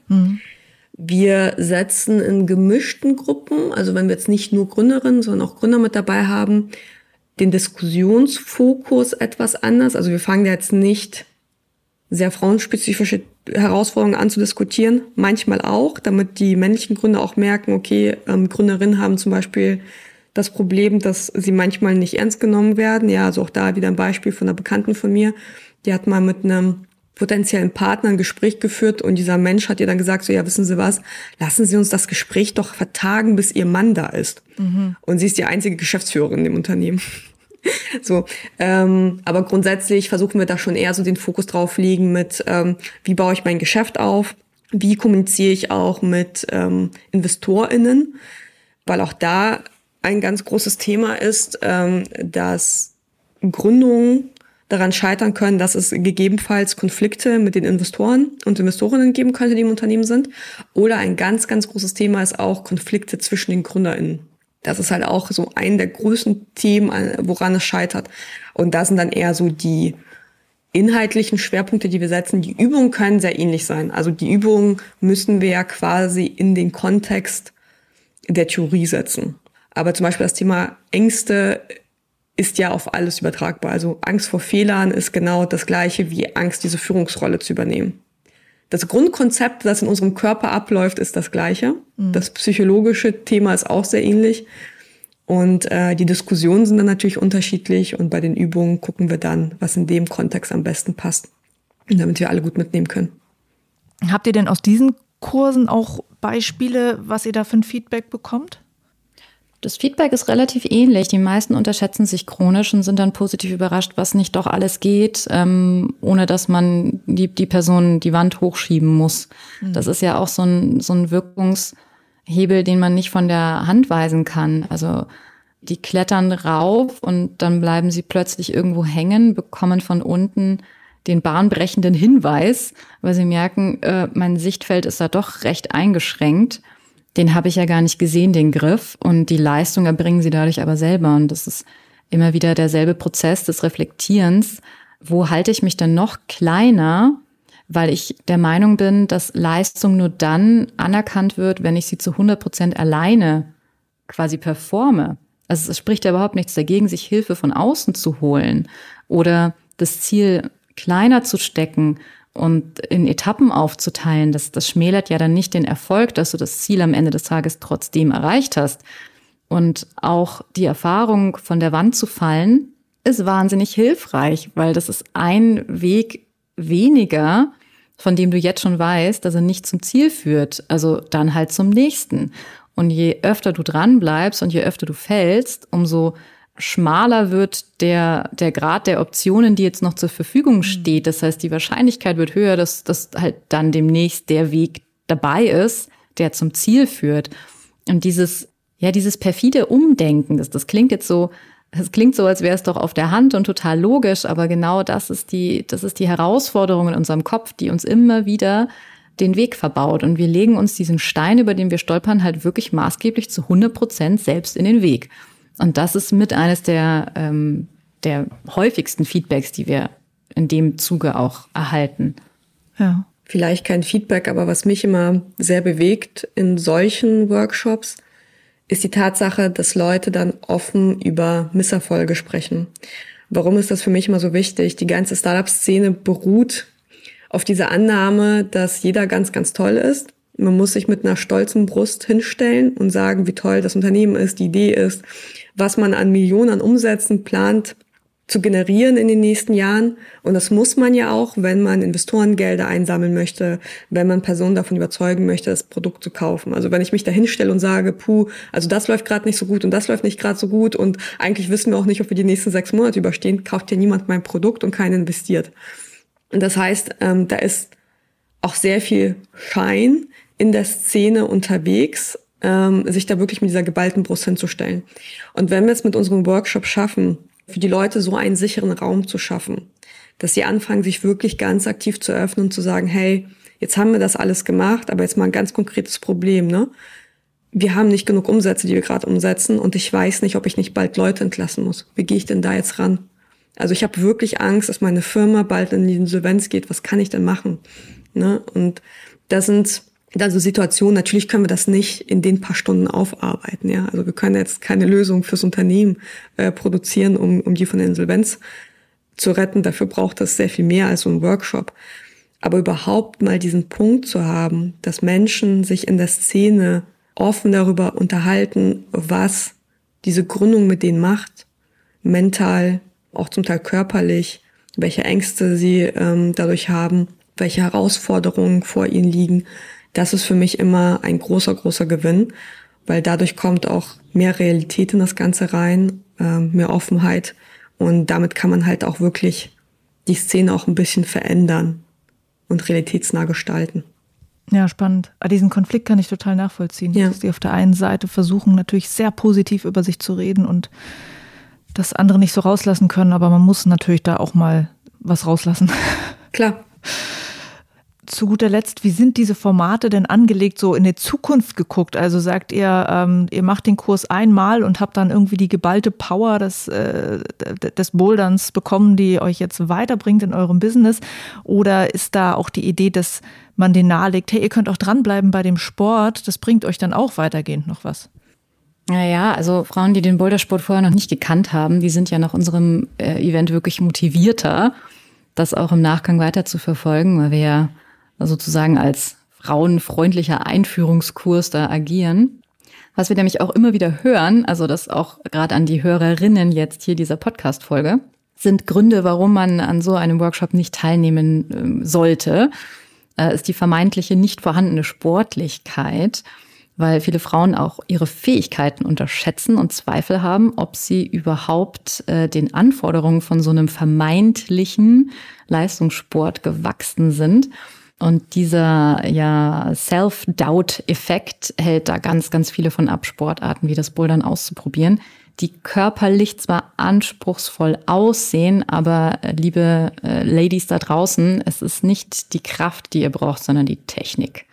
Wir setzen in gemischten Gruppen, also wenn wir jetzt nicht nur Gründerinnen, sondern auch Gründer mit dabei haben, den Diskussionsfokus etwas anders. Also wir fangen jetzt nicht sehr frauenspezifische Herausforderungen an zu diskutieren, manchmal auch, damit die männlichen Gründer auch merken, okay, Gründerinnen haben zum Beispiel das Problem, dass sie manchmal nicht ernst genommen werden. Ja, also auch da wieder ein Beispiel von einer Bekannten von mir, die hat mal mit einem potenziellen Partner ein Gespräch geführt und dieser Mensch hat ihr dann gesagt, so ja, wissen Sie was, lassen Sie uns das Gespräch doch vertagen, bis Ihr Mann da ist. Und sie ist die einzige Geschäftsführerin in dem Unternehmen. So, aber grundsätzlich versuchen wir da schon eher so den Fokus drauf legen mit, wie baue ich mein Geschäft auf, wie kommuniziere ich auch mit InvestorInnen, weil auch da ein ganz großes Thema ist, dass Gründungen daran scheitern können, dass es gegebenenfalls Konflikte mit den Investoren und Investorinnen geben könnte, die im Unternehmen sind. Oder ein ganz, ganz großes Thema ist auch Konflikte zwischen den GründerInnen. Das ist halt auch so ein der größten Themen, woran es scheitert. Und da sind dann eher so die inhaltlichen Schwerpunkte, die wir setzen. Die Übungen können sehr ähnlich sein. Also die Übungen müssen wir ja quasi in den Kontext der Theorie setzen. Aber zum Beispiel das Thema Ängste ist ja auf alles übertragbar. Also Angst vor Fehlern ist genau das Gleiche wie Angst, diese Führungsrolle zu übernehmen. Das Grundkonzept, das in unserem Körper abläuft, ist das Gleiche. Das psychologische Thema ist auch sehr ähnlich. Und die Diskussionen sind dann natürlich unterschiedlich. Und bei den Übungen gucken wir dann, was in dem Kontext am besten passt. Und damit wir alle gut mitnehmen können. Habt ihr denn aus diesen Kursen auch Beispiele, was ihr da für ein Feedback bekommt? Das Feedback ist relativ ähnlich. Die meisten unterschätzen sich chronisch und sind dann positiv überrascht, was nicht doch alles geht, ohne dass man die Person die Wand hochschieben muss. Das ist ja auch so ein Wirkungshebel, den man nicht von der Hand weisen kann. Also die klettern rauf und dann bleiben sie plötzlich irgendwo hängen, bekommen von unten den bahnbrechenden Hinweis, weil sie merken, mein Sichtfeld ist da doch recht eingeschränkt. Den habe ich ja gar nicht gesehen, den Griff. Und die Leistung erbringen sie dadurch aber selber. Und das ist immer wieder derselbe Prozess des Reflektierens. Wo halte ich mich denn noch kleiner? Weil ich der Meinung bin, dass Leistung nur dann anerkannt wird, wenn ich sie zu 100% alleine quasi performe. Also es spricht ja überhaupt nichts dagegen, sich Hilfe von außen zu holen oder das Ziel kleiner zu stecken und in Etappen aufzuteilen. Das schmälert ja dann nicht den Erfolg, dass du das Ziel am Ende des Tages trotzdem erreicht hast. Und auch die Erfahrung, von der Wand zu fallen, ist wahnsinnig hilfreich, weil das ist ein Weg weniger, von dem du jetzt schon weißt, dass er nicht zum Ziel führt. Also dann halt zum nächsten. Und je öfter du dran bleibst und je öfter du fällst, umso schmaler wird der Grad der Optionen, die jetzt noch zur Verfügung steht. Das heißt, die Wahrscheinlichkeit wird höher, dass halt dann demnächst der Weg dabei ist, der zum Ziel führt. Und dieses perfide Umdenken, das klingt jetzt so, es klingt so, als wäre es doch auf der Hand und total logisch, aber genau das ist die Herausforderung in unserem Kopf, die uns immer wieder den Weg verbaut. Und wir legen uns diesen Stein, über den wir stolpern, halt wirklich maßgeblich zu 100% selbst in den Weg. Und das ist mit eines der häufigsten Feedbacks, die wir in dem Zuge auch erhalten. Ja. Vielleicht kein Feedback, aber was mich immer sehr bewegt in solchen Workshops, ist die Tatsache, dass Leute dann offen über Misserfolge sprechen. Warum ist das für mich immer so wichtig? Die ganze Startup-Szene beruht auf dieser Annahme, dass jeder ganz, ganz toll ist. Man muss sich mit einer stolzen Brust hinstellen und sagen, wie toll das Unternehmen ist, die Idee ist, was man an Millionen an Umsätzen plant zu generieren in den nächsten Jahren. Und das muss man ja auch, wenn man Investorengelder einsammeln möchte, wenn man Personen davon überzeugen möchte, das Produkt zu kaufen. Also wenn ich mich da hinstelle und sage, also das läuft gerade nicht so gut und das läuft nicht gerade so gut und eigentlich wissen wir auch nicht, ob wir die nächsten 6 Monate überstehen, kauft ja niemand mein Produkt und keiner investiert. Und das heißt, da ist auch sehr viel Schein in der Szene unterwegs, sich da wirklich mit dieser geballten Brust hinzustellen. Und wenn wir es mit unserem Workshop schaffen, für die Leute so einen sicheren Raum zu schaffen, dass sie anfangen, sich wirklich ganz aktiv zu öffnen und zu sagen, hey, jetzt haben wir das alles gemacht, aber jetzt mal ein ganz konkretes Problem, ne? Wir haben nicht genug Umsätze, die wir gerade umsetzen und ich weiß nicht, ob ich nicht bald Leute entlassen muss. Wie gehe ich denn da jetzt ran? Also ich habe wirklich Angst, dass meine Firma bald in die Insolvenz geht. Was kann ich denn machen? Ne? Und das sind dann so Situationen, natürlich können wir das nicht in den paar Stunden aufarbeiten. Ja, also wir können jetzt keine Lösung fürs Unternehmen produzieren, um die von der Insolvenz zu retten. Dafür braucht das sehr viel mehr als so ein Workshop. Aber überhaupt mal diesen Punkt zu haben, dass Menschen sich in der Szene offen darüber unterhalten, was diese Gründung mit denen macht, mental, auch zum Teil körperlich, welche Ängste sie dadurch haben, welche Herausforderungen vor ihnen liegen. Das ist für mich immer ein großer, großer Gewinn, weil dadurch kommt auch mehr Realität in das Ganze rein, mehr Offenheit und damit kann man halt auch wirklich die Szene auch ein bisschen verändern und realitätsnah gestalten. Ja, spannend. Aber diesen Konflikt kann ich total nachvollziehen. Ja. Dass die auf der einen Seite versuchen, natürlich sehr positiv über sich zu reden und das andere nicht so rauslassen können, aber man muss natürlich da auch mal was rauslassen. Klar. Zu guter Letzt, wie sind diese Formate denn angelegt, so in die Zukunft geguckt? Also sagt ihr, ihr macht den Kurs einmal und habt dann irgendwie die geballte Power des Boulderns bekommen, die euch jetzt weiterbringt in eurem Business? Oder ist da auch die Idee, dass man den nahelegt, hey, ihr könnt auch dranbleiben bei dem Sport, das bringt euch dann auch weitergehend noch was? Naja, also Frauen, die den Bouldersport vorher noch nicht gekannt haben, die sind ja nach unserem Event wirklich motivierter, das auch im Nachgang weiter zu verfolgen, weil wir ja sozusagen als frauenfreundlicher Einführungskurs da agieren. Was wir nämlich auch immer wieder hören, also das auch gerade an die Hörerinnen jetzt hier dieser Podcast-Folge, sind Gründe, warum man an so einem Workshop nicht teilnehmen sollte. ist die vermeintliche nicht vorhandene Sportlichkeit, weil viele Frauen auch ihre Fähigkeiten unterschätzen und Zweifel haben, ob sie überhaupt den Anforderungen von so einem vermeintlichen Leistungssport gewachsen sind. Und dieser Self-Doubt-Effekt hält da ganz, ganz viele von ab, Sportarten wie das Bouldern auszuprobieren, die körperlich zwar anspruchsvoll aussehen, aber liebe Ladies da draußen, es ist nicht die Kraft, die ihr braucht, sondern die Technik.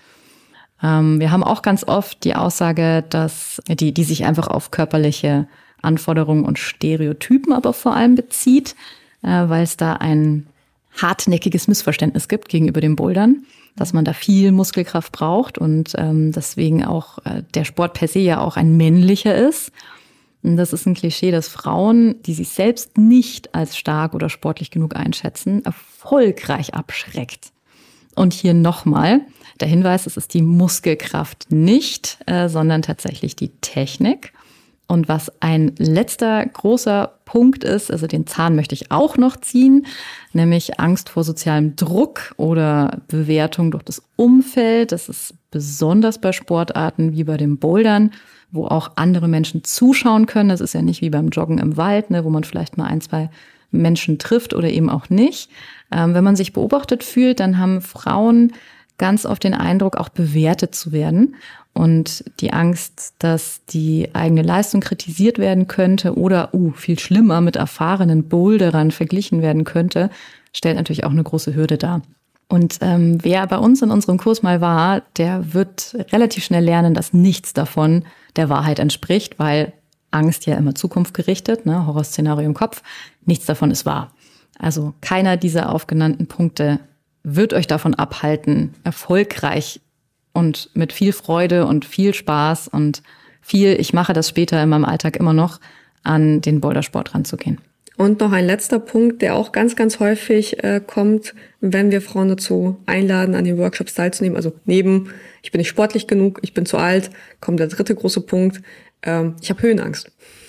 Wir haben auch ganz oft die Aussage, dass die sich einfach auf körperliche Anforderungen und Stereotypen aber vor allem bezieht, weil es da ein hartnäckiges Missverständnis gibt gegenüber dem Bouldern, dass man da viel Muskelkraft braucht und deswegen auch der Sport per se ja auch ein männlicher ist. Und das ist ein Klischee, dass Frauen, die sich selbst nicht als stark oder sportlich genug einschätzen, erfolgreich abschreckt. Und hier nochmal der Hinweis, es ist die Muskelkraft nicht, sondern tatsächlich die Technik. Und was ein letzter großer Punkt ist, also den Zahn möchte ich auch noch ziehen, nämlich Angst vor sozialem Druck oder Bewertung durch das Umfeld. Das ist besonders bei Sportarten wie bei dem Bouldern, wo auch andere Menschen zuschauen können. Das ist ja nicht wie beim Joggen im Wald, wo man vielleicht mal 1, 2 Menschen trifft oder eben auch nicht. Wenn man sich beobachtet fühlt, dann haben Frauen ganz oft den Eindruck, auch bewertet zu werden. Und die Angst, dass die eigene Leistung kritisiert werden könnte oder, viel schlimmer, mit erfahrenen Boulderern verglichen werden könnte, stellt natürlich auch eine große Hürde dar. Und wer bei uns in unserem Kurs mal war, der wird relativ schnell lernen, dass nichts davon der Wahrheit entspricht, weil Angst ja immer zukunftsgerichtet, Horrorszenario im Kopf, nichts davon ist wahr. Also keiner dieser aufgenannten Punkte wird euch davon abhalten, erfolgreich und mit viel Freude und viel Spaß und ich mache das später in meinem Alltag immer noch, an den Bouldersport ranzugehen. Und noch ein letzter Punkt, der auch ganz, ganz häufig kommt, wenn wir Frauen dazu einladen, an den Workshops teilzunehmen. Also neben, ich bin nicht sportlich genug, ich bin zu alt, kommt der dritte große Punkt, ich habe Höhenangst.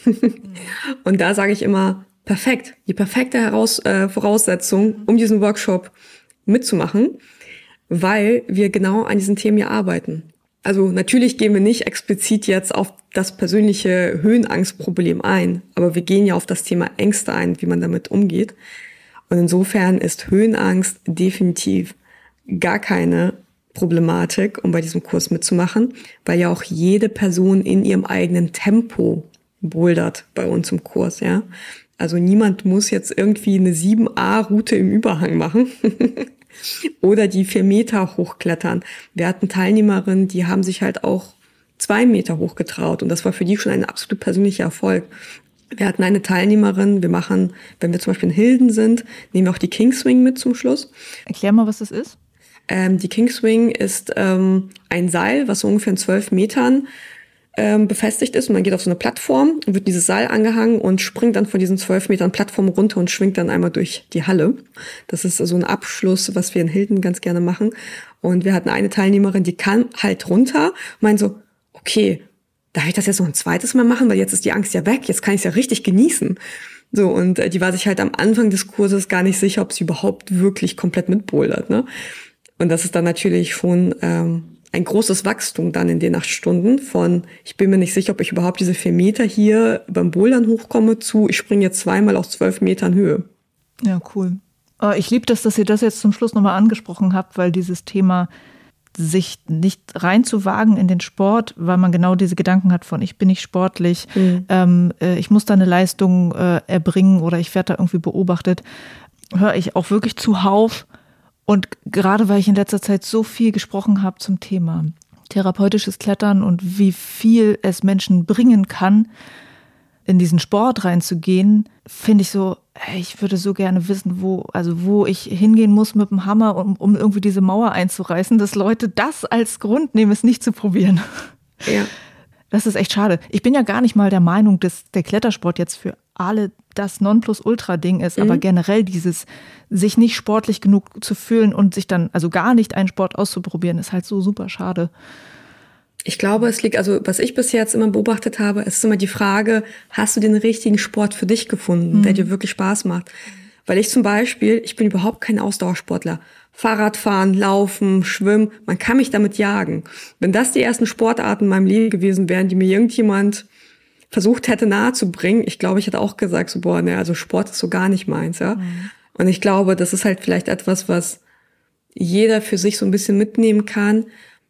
Und da sage ich immer, perfekt, die perfekte Voraussetzung, um diesen Workshop mitzumachen, weil wir genau an diesen Themen hier arbeiten. Also natürlich gehen wir nicht explizit jetzt auf das persönliche Höhenangstproblem ein, aber wir gehen ja auf das Thema Ängste ein, wie man damit umgeht. Und insofern ist Höhenangst definitiv gar keine Problematik, um bei diesem Kurs mitzumachen, weil ja auch jede Person in ihrem eigenen Tempo bouldert bei uns im Kurs, ja. Also niemand muss jetzt irgendwie eine 7a-Route im Überhang machen oder die 4 Meter hochklettern. Wir hatten Teilnehmerinnen, die haben sich halt auch 2 Meter hochgetraut und das war für die schon ein absolut persönlicher Erfolg. Wir hatten eine Teilnehmerin, wir machen, wenn wir zum Beispiel in Hilden sind, nehmen wir auch die Kingswing mit zum Schluss. Erklär mal, was das ist. Die Kingswing ist ein Seil, was so ungefähr in 12 Metern befestigt ist und man geht auf so eine Plattform und wird dieses Seil angehangen und springt dann von diesen 12 Metern Plattform runter und schwingt dann einmal durch die Halle. Das ist so ein Abschluss, was wir in Hilden ganz gerne machen. Und wir hatten eine Teilnehmerin, die kam halt runter und meint so, okay, darf ich das jetzt noch ein zweites Mal machen, weil jetzt ist die Angst ja weg, jetzt kann ich es ja richtig genießen. So, und die war sich halt am Anfang des Kurses gar nicht sicher, ob sie überhaupt wirklich komplett mitbouldert, ne? Und das ist dann natürlich schon ein großes Wachstum dann in den 8 Stunden von, ich bin mir nicht sicher, ob ich überhaupt diese 4 Meter hier beim Bouldern hochkomme, zu, ich springe jetzt 2-mal aus 12 Metern Höhe. Ja, cool. Ich liebe das, dass ihr das jetzt zum Schluss nochmal angesprochen habt, weil dieses Thema, sich nicht reinzuwagen in den Sport, weil man genau diese Gedanken hat von, ich bin nicht sportlich, ich muss da eine Leistung erbringen oder ich werde da irgendwie beobachtet, höre ich auch wirklich zuhauf. Und gerade weil ich in letzter Zeit so viel gesprochen habe zum Thema therapeutisches Klettern und wie viel es Menschen bringen kann, in diesen Sport reinzugehen, finde ich so, ich würde so gerne wissen, wo ich hingehen muss mit dem Hammer, um irgendwie diese Mauer einzureißen, dass Leute das als Grund nehmen, es nicht zu probieren. Ja. Das ist echt schade. Ich bin ja gar nicht mal der Meinung, dass der Klettersport jetzt für alle das Nonplusultra-Ding ist, aber generell dieses, sich nicht sportlich genug zu fühlen und sich dann, also gar nicht einen Sport auszuprobieren, ist halt so super schade. Ich glaube, es liegt, also was ich bis jetzt immer beobachtet habe, ist immer die Frage, hast du den richtigen Sport für dich gefunden, der dir wirklich Spaß macht? Weil ich zum Beispiel, ich bin überhaupt kein Ausdauersportler. Fahrradfahren, Laufen, Schwimmen, man kann mich damit jagen. Wenn das die ersten Sportarten in meinem Leben gewesen wären, die mir irgendjemand versucht hätte nahezubringen, ich glaube, ich hätte auch gesagt, so, boah, ne, also Sport ist so gar nicht meins, ja. Und ich glaube, das ist halt vielleicht etwas, was jeder für sich so ein bisschen mitnehmen kann.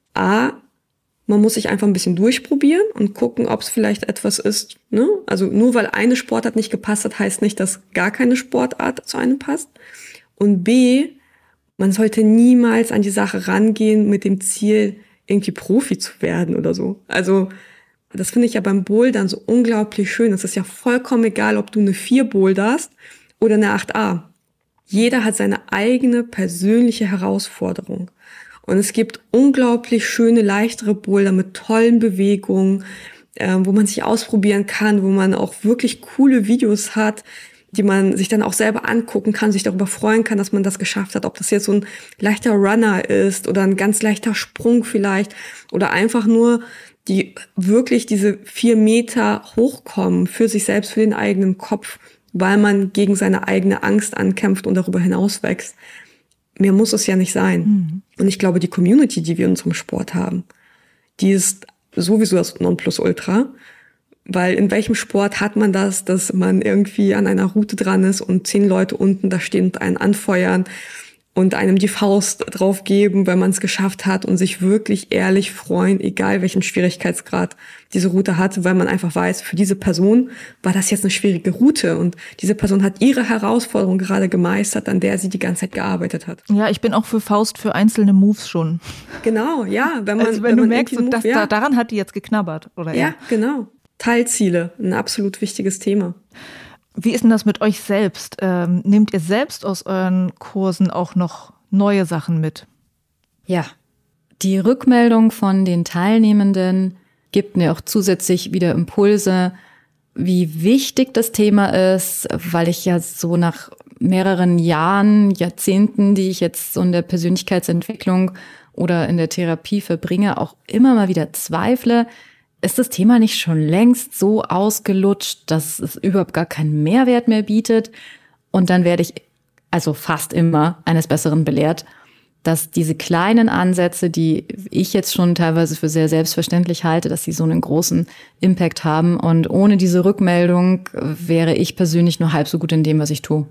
Man muss sich einfach ein bisschen durchprobieren und gucken, ob es vielleicht etwas ist, ne? Also nur weil eine Sportart nicht gepasst hat, heißt nicht, dass gar keine Sportart zu einem passt. Und B, man sollte niemals an die Sache rangehen mit dem Ziel, irgendwie Profi zu werden oder so. Also das finde ich ja beim Bouldern so unglaublich schön. Es ist ja vollkommen egal, ob du eine 4 boulderst oder eine 8a. Jeder hat seine eigene persönliche Herausforderung. Und es gibt unglaublich schöne, leichtere Boulder mit tollen Bewegungen, wo man sich ausprobieren kann, wo man auch wirklich coole Videos hat, die man sich dann auch selber angucken kann, sich darüber freuen kann, dass man das geschafft hat. Ob das jetzt so ein leichter Runner ist oder ein ganz leichter Sprung vielleicht oder einfach nur die wirklich diese 4 Meter hochkommen für sich selbst, für den eigenen Kopf, weil man gegen seine eigene Angst ankämpft und darüber hinaus wächst. Mehr muss es ja nicht sein. Und ich glaube, die Community, die wir in unserem Sport haben, die ist sowieso das Nonplusultra. Weil in welchem Sport hat man das, dass man irgendwie an einer Route dran ist und 10 Leute unten da stehen und einen anfeuern und einem die Faust drauf geben, wenn man es geschafft hat und sich wirklich ehrlich freuen, egal welchen Schwierigkeitsgrad diese Route hat, weil man einfach weiß, für diese Person war das jetzt eine schwierige Route und diese Person hat ihre Herausforderung gerade gemeistert, an der sie die ganze Zeit gearbeitet hat. Ja, ich bin auch für Faust für einzelne Moves schon. Genau, ja. Wenn du merkst, daran hat die jetzt geknabbert, oder? Ja, genau. Teilziele, ein absolut wichtiges Thema. Wie ist denn das mit euch selbst? Nehmt ihr selbst aus euren Kursen auch noch neue Sachen mit? Ja, die Rückmeldung von den Teilnehmenden gibt mir auch zusätzlich wieder Impulse, wie wichtig das Thema ist, weil ich ja so nach mehreren Jahren, Jahrzehnten, die ich jetzt so in der Persönlichkeitsentwicklung oder in der Therapie verbringe, auch immer mal wieder zweifle, ist das Thema nicht schon längst so ausgelutscht, dass es überhaupt gar keinen Mehrwert mehr bietet? Und dann werde ich also fast immer eines Besseren belehrt, dass diese kleinen Ansätze, die ich jetzt schon teilweise für sehr selbstverständlich halte, dass sie so einen großen Impact haben. Und ohne diese Rückmeldung wäre ich persönlich nur halb so gut in dem, was ich tue.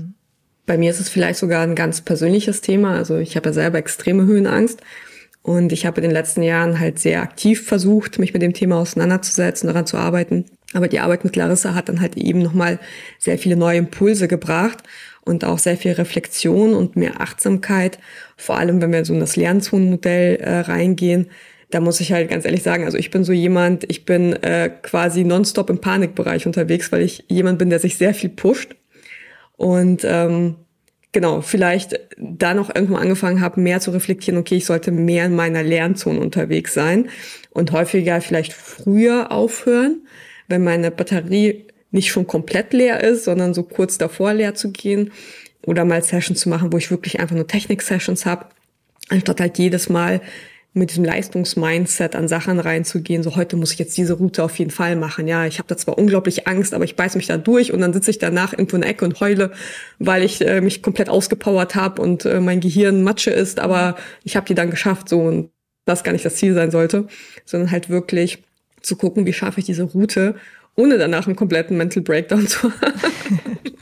Bei mir ist es vielleicht sogar ein ganz persönliches Thema. Also ich habe ja selber extreme Höhenangst. Und ich habe in den letzten Jahren halt sehr aktiv versucht, mich mit dem Thema auseinanderzusetzen, daran zu arbeiten. Aber die Arbeit mit Larissa hat dann halt eben nochmal sehr viele neue Impulse gebracht und auch sehr viel Reflexion und mehr Achtsamkeit. Vor allem, wenn wir so in das Lernzonenmodell reingehen. Da muss ich halt ganz ehrlich sagen, also ich bin so jemand, ich bin quasi nonstop im Panikbereich unterwegs, weil ich jemand bin, der sich sehr viel pusht. Und genau, vielleicht da noch irgendwann angefangen habe, mehr zu reflektieren, okay, ich sollte mehr in meiner Lernzone unterwegs sein und häufiger vielleicht früher aufhören, wenn meine Batterie nicht schon komplett leer ist, sondern so kurz davor leer zu gehen oder mal Sessions zu machen, wo ich wirklich einfach nur Technik-Sessions habe, anstatt halt jedes Mal mit diesem Leistungsmindset an Sachen reinzugehen, so heute muss ich jetzt diese Route auf jeden Fall machen. Ja, ich habe da zwar unglaublich Angst, aber ich beiß mich da durch und dann sitze ich danach irgendwo in der Ecke und heule, weil ich mich komplett ausgepowert habe und mein Gehirn Matsche ist, aber ich habe die dann geschafft so und das gar nicht das Ziel sein sollte, sondern halt wirklich zu gucken, wie schaffe ich diese Route, ohne danach einen kompletten Mental Breakdown zu haben.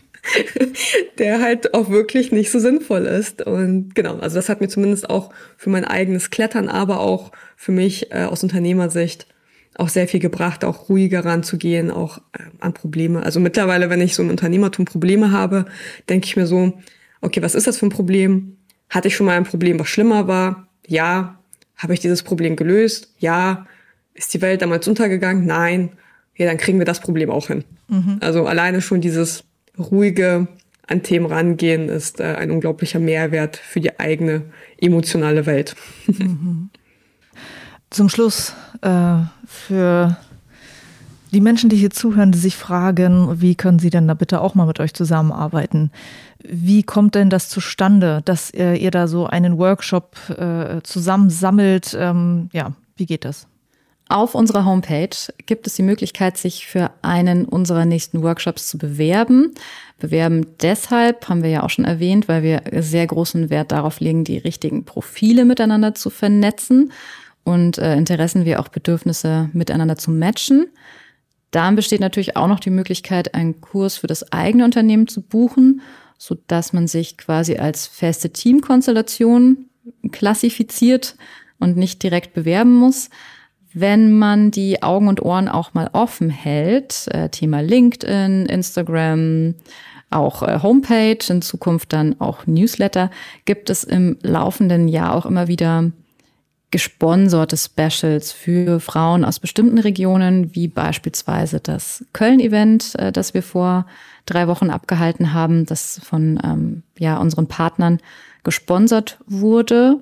Der halt auch wirklich nicht so sinnvoll ist. Und genau, also das hat mir zumindest auch für mein eigenes Klettern, aber auch für mich aus Unternehmersicht auch sehr viel gebracht, auch ruhiger ranzugehen, auch an Probleme. Also mittlerweile, wenn ich so im Unternehmertum Probleme habe, denke ich mir so, okay, was ist das für ein Problem? Hatte ich schon mal ein Problem, was schlimmer war? Ja. Habe ich dieses Problem gelöst? Ja. Ist die Welt damals untergegangen? Nein. Ja, dann kriegen wir das Problem auch hin. Also alleine schon dieses ruhige an Themen rangehen ist ein unglaublicher Mehrwert für die eigene emotionale Welt. Zum Schluss für die Menschen, die hier zuhören, die sich fragen, wie können sie denn da bitte auch mal mit euch zusammenarbeiten? Wie kommt denn das zustande, dass ihr da so einen Workshop zusammensammelt? Ja, wie geht das? Auf unserer Homepage gibt es die Möglichkeit, sich für einen unserer nächsten Workshops zu bewerben. Bewerben deshalb, haben wir ja auch schon erwähnt, weil wir sehr großen Wert darauf legen, die richtigen Profile miteinander zu vernetzen und Interessen wie auch Bedürfnisse miteinander zu matchen. Dann besteht natürlich auch noch die Möglichkeit, einen Kurs für das eigene Unternehmen zu buchen, sodass man sich quasi als feste Teamkonstellation klassifiziert und nicht direkt bewerben muss. Wenn man die Augen und Ohren auch mal offen hält, Thema LinkedIn, Instagram, auch Homepage, in Zukunft dann auch Newsletter, gibt es im laufenden Jahr auch immer wieder gesponserte Specials für Frauen aus bestimmten Regionen, wie beispielsweise das Köln-Event, das wir vor 3 Wochen abgehalten haben, das von unseren Partnern gesponsert wurde.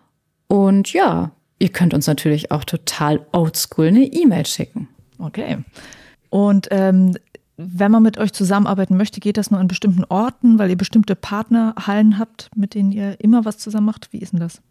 Und ja, ihr könnt uns natürlich auch total oldschool eine E-Mail schicken. Okay. Und wenn man mit euch zusammenarbeiten möchte, geht das nur an bestimmten Orten, weil ihr bestimmte Partnerhallen habt, mit denen ihr immer was zusammen macht? Wie ist denn das?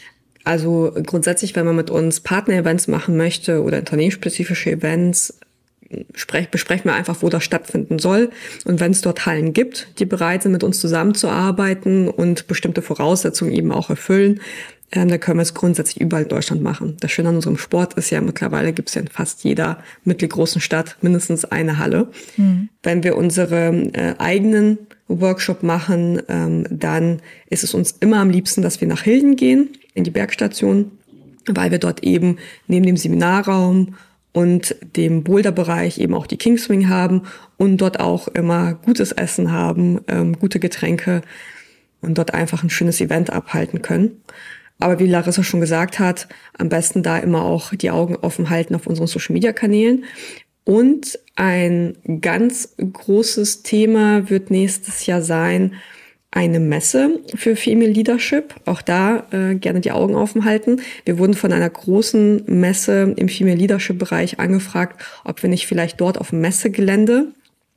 Also grundsätzlich, wenn man mit uns Partner-Events machen möchte oder unternehmensspezifische Events, besprechen wir einfach, wo das stattfinden soll. Und wenn es dort Hallen gibt, die bereit sind, mit uns zusammenzuarbeiten und bestimmte Voraussetzungen eben auch erfüllen, dann können wir es grundsätzlich überall in Deutschland machen. Das Schöne an unserem Sport ist ja, mittlerweile gibt es ja in fast jeder mittelgroßen Stadt mindestens eine Halle. Mhm. Wenn wir unsere eigenen Workshop machen, dann ist es uns immer am liebsten, dass wir nach Hilden gehen, in die Bergstation, weil wir dort eben neben dem Seminarraum und dem Boulderbereich eben auch die Kingswing haben und dort auch immer gutes Essen haben, gute Getränke und dort einfach ein schönes Event abhalten können. Aber wie Larissa schon gesagt hat, am besten da immer auch die Augen offen halten auf unseren Social-Media-Kanälen. Und ein ganz großes Thema wird nächstes Jahr sein, eine Messe für Female Leadership. Auch da gerne die Augen offen halten. Wir wurden von einer großen Messe im Female Leadership-Bereich angefragt, ob wir nicht vielleicht dort auf dem Messegelände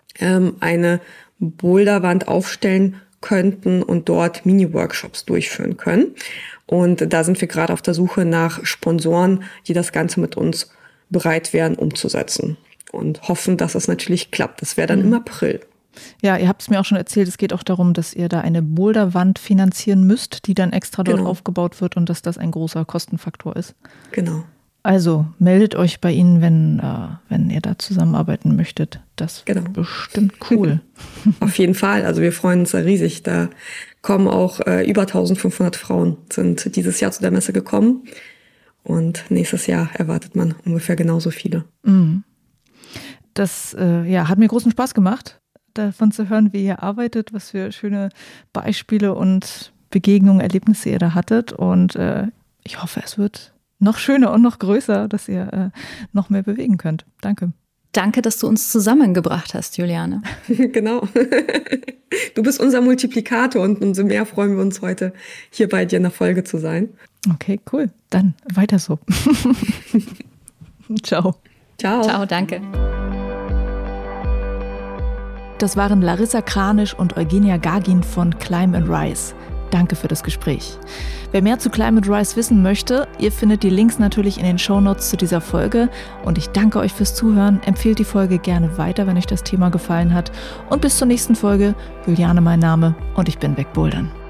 eine Boulderwand aufstellen könnten und dort Mini-Workshops durchführen können. Und da sind wir gerade auf der Suche nach Sponsoren, die das Ganze mit uns bereit wären umzusetzen. Und hoffen, dass es natürlich klappt. Das wäre dann im April. Ja, ihr habt es mir auch schon erzählt, es geht auch darum, dass ihr da eine Boulderwand finanzieren müsst, die dann extra dort aufgebaut wird und dass das ein großer Kostenfaktor ist. Genau. Also meldet euch bei Ihnen, wenn ihr da zusammenarbeiten möchtet. Das wird bestimmt cool. Auf jeden Fall. Also wir freuen uns da riesig. Da kommen auch über 1500 Frauen sind dieses Jahr zu der Messe gekommen. Und nächstes Jahr erwartet man ungefähr genauso viele. Das hat mir großen Spaß gemacht, davon zu hören, wie ihr arbeitet, was für schöne Beispiele und Begegnungen, Erlebnisse ihr da hattet. Und ich hoffe, es wird noch schöner und noch größer, dass ihr noch mehr bewegen könnt. Danke. Danke, dass du uns zusammengebracht hast, Juliane. Genau. Du bist unser Multiplikator und umso mehr freuen wir uns heute, hier bei dir in der Folge zu sein. Okay, cool. Dann weiter so. Ciao. Ciao. Ciao, danke. Das waren Larissa Kranisch und Eugenia Gagin von Climb and Rise. Danke für das Gespräch. Wer mehr zu Climb and Rise wissen möchte, ihr findet die Links natürlich in den Shownotes zu dieser Folge. Und ich danke euch fürs Zuhören. Empfehlt die Folge gerne weiter, wenn euch das Thema gefallen hat. Und bis zur nächsten Folge. Juliane mein Name und ich bin wegbouldern.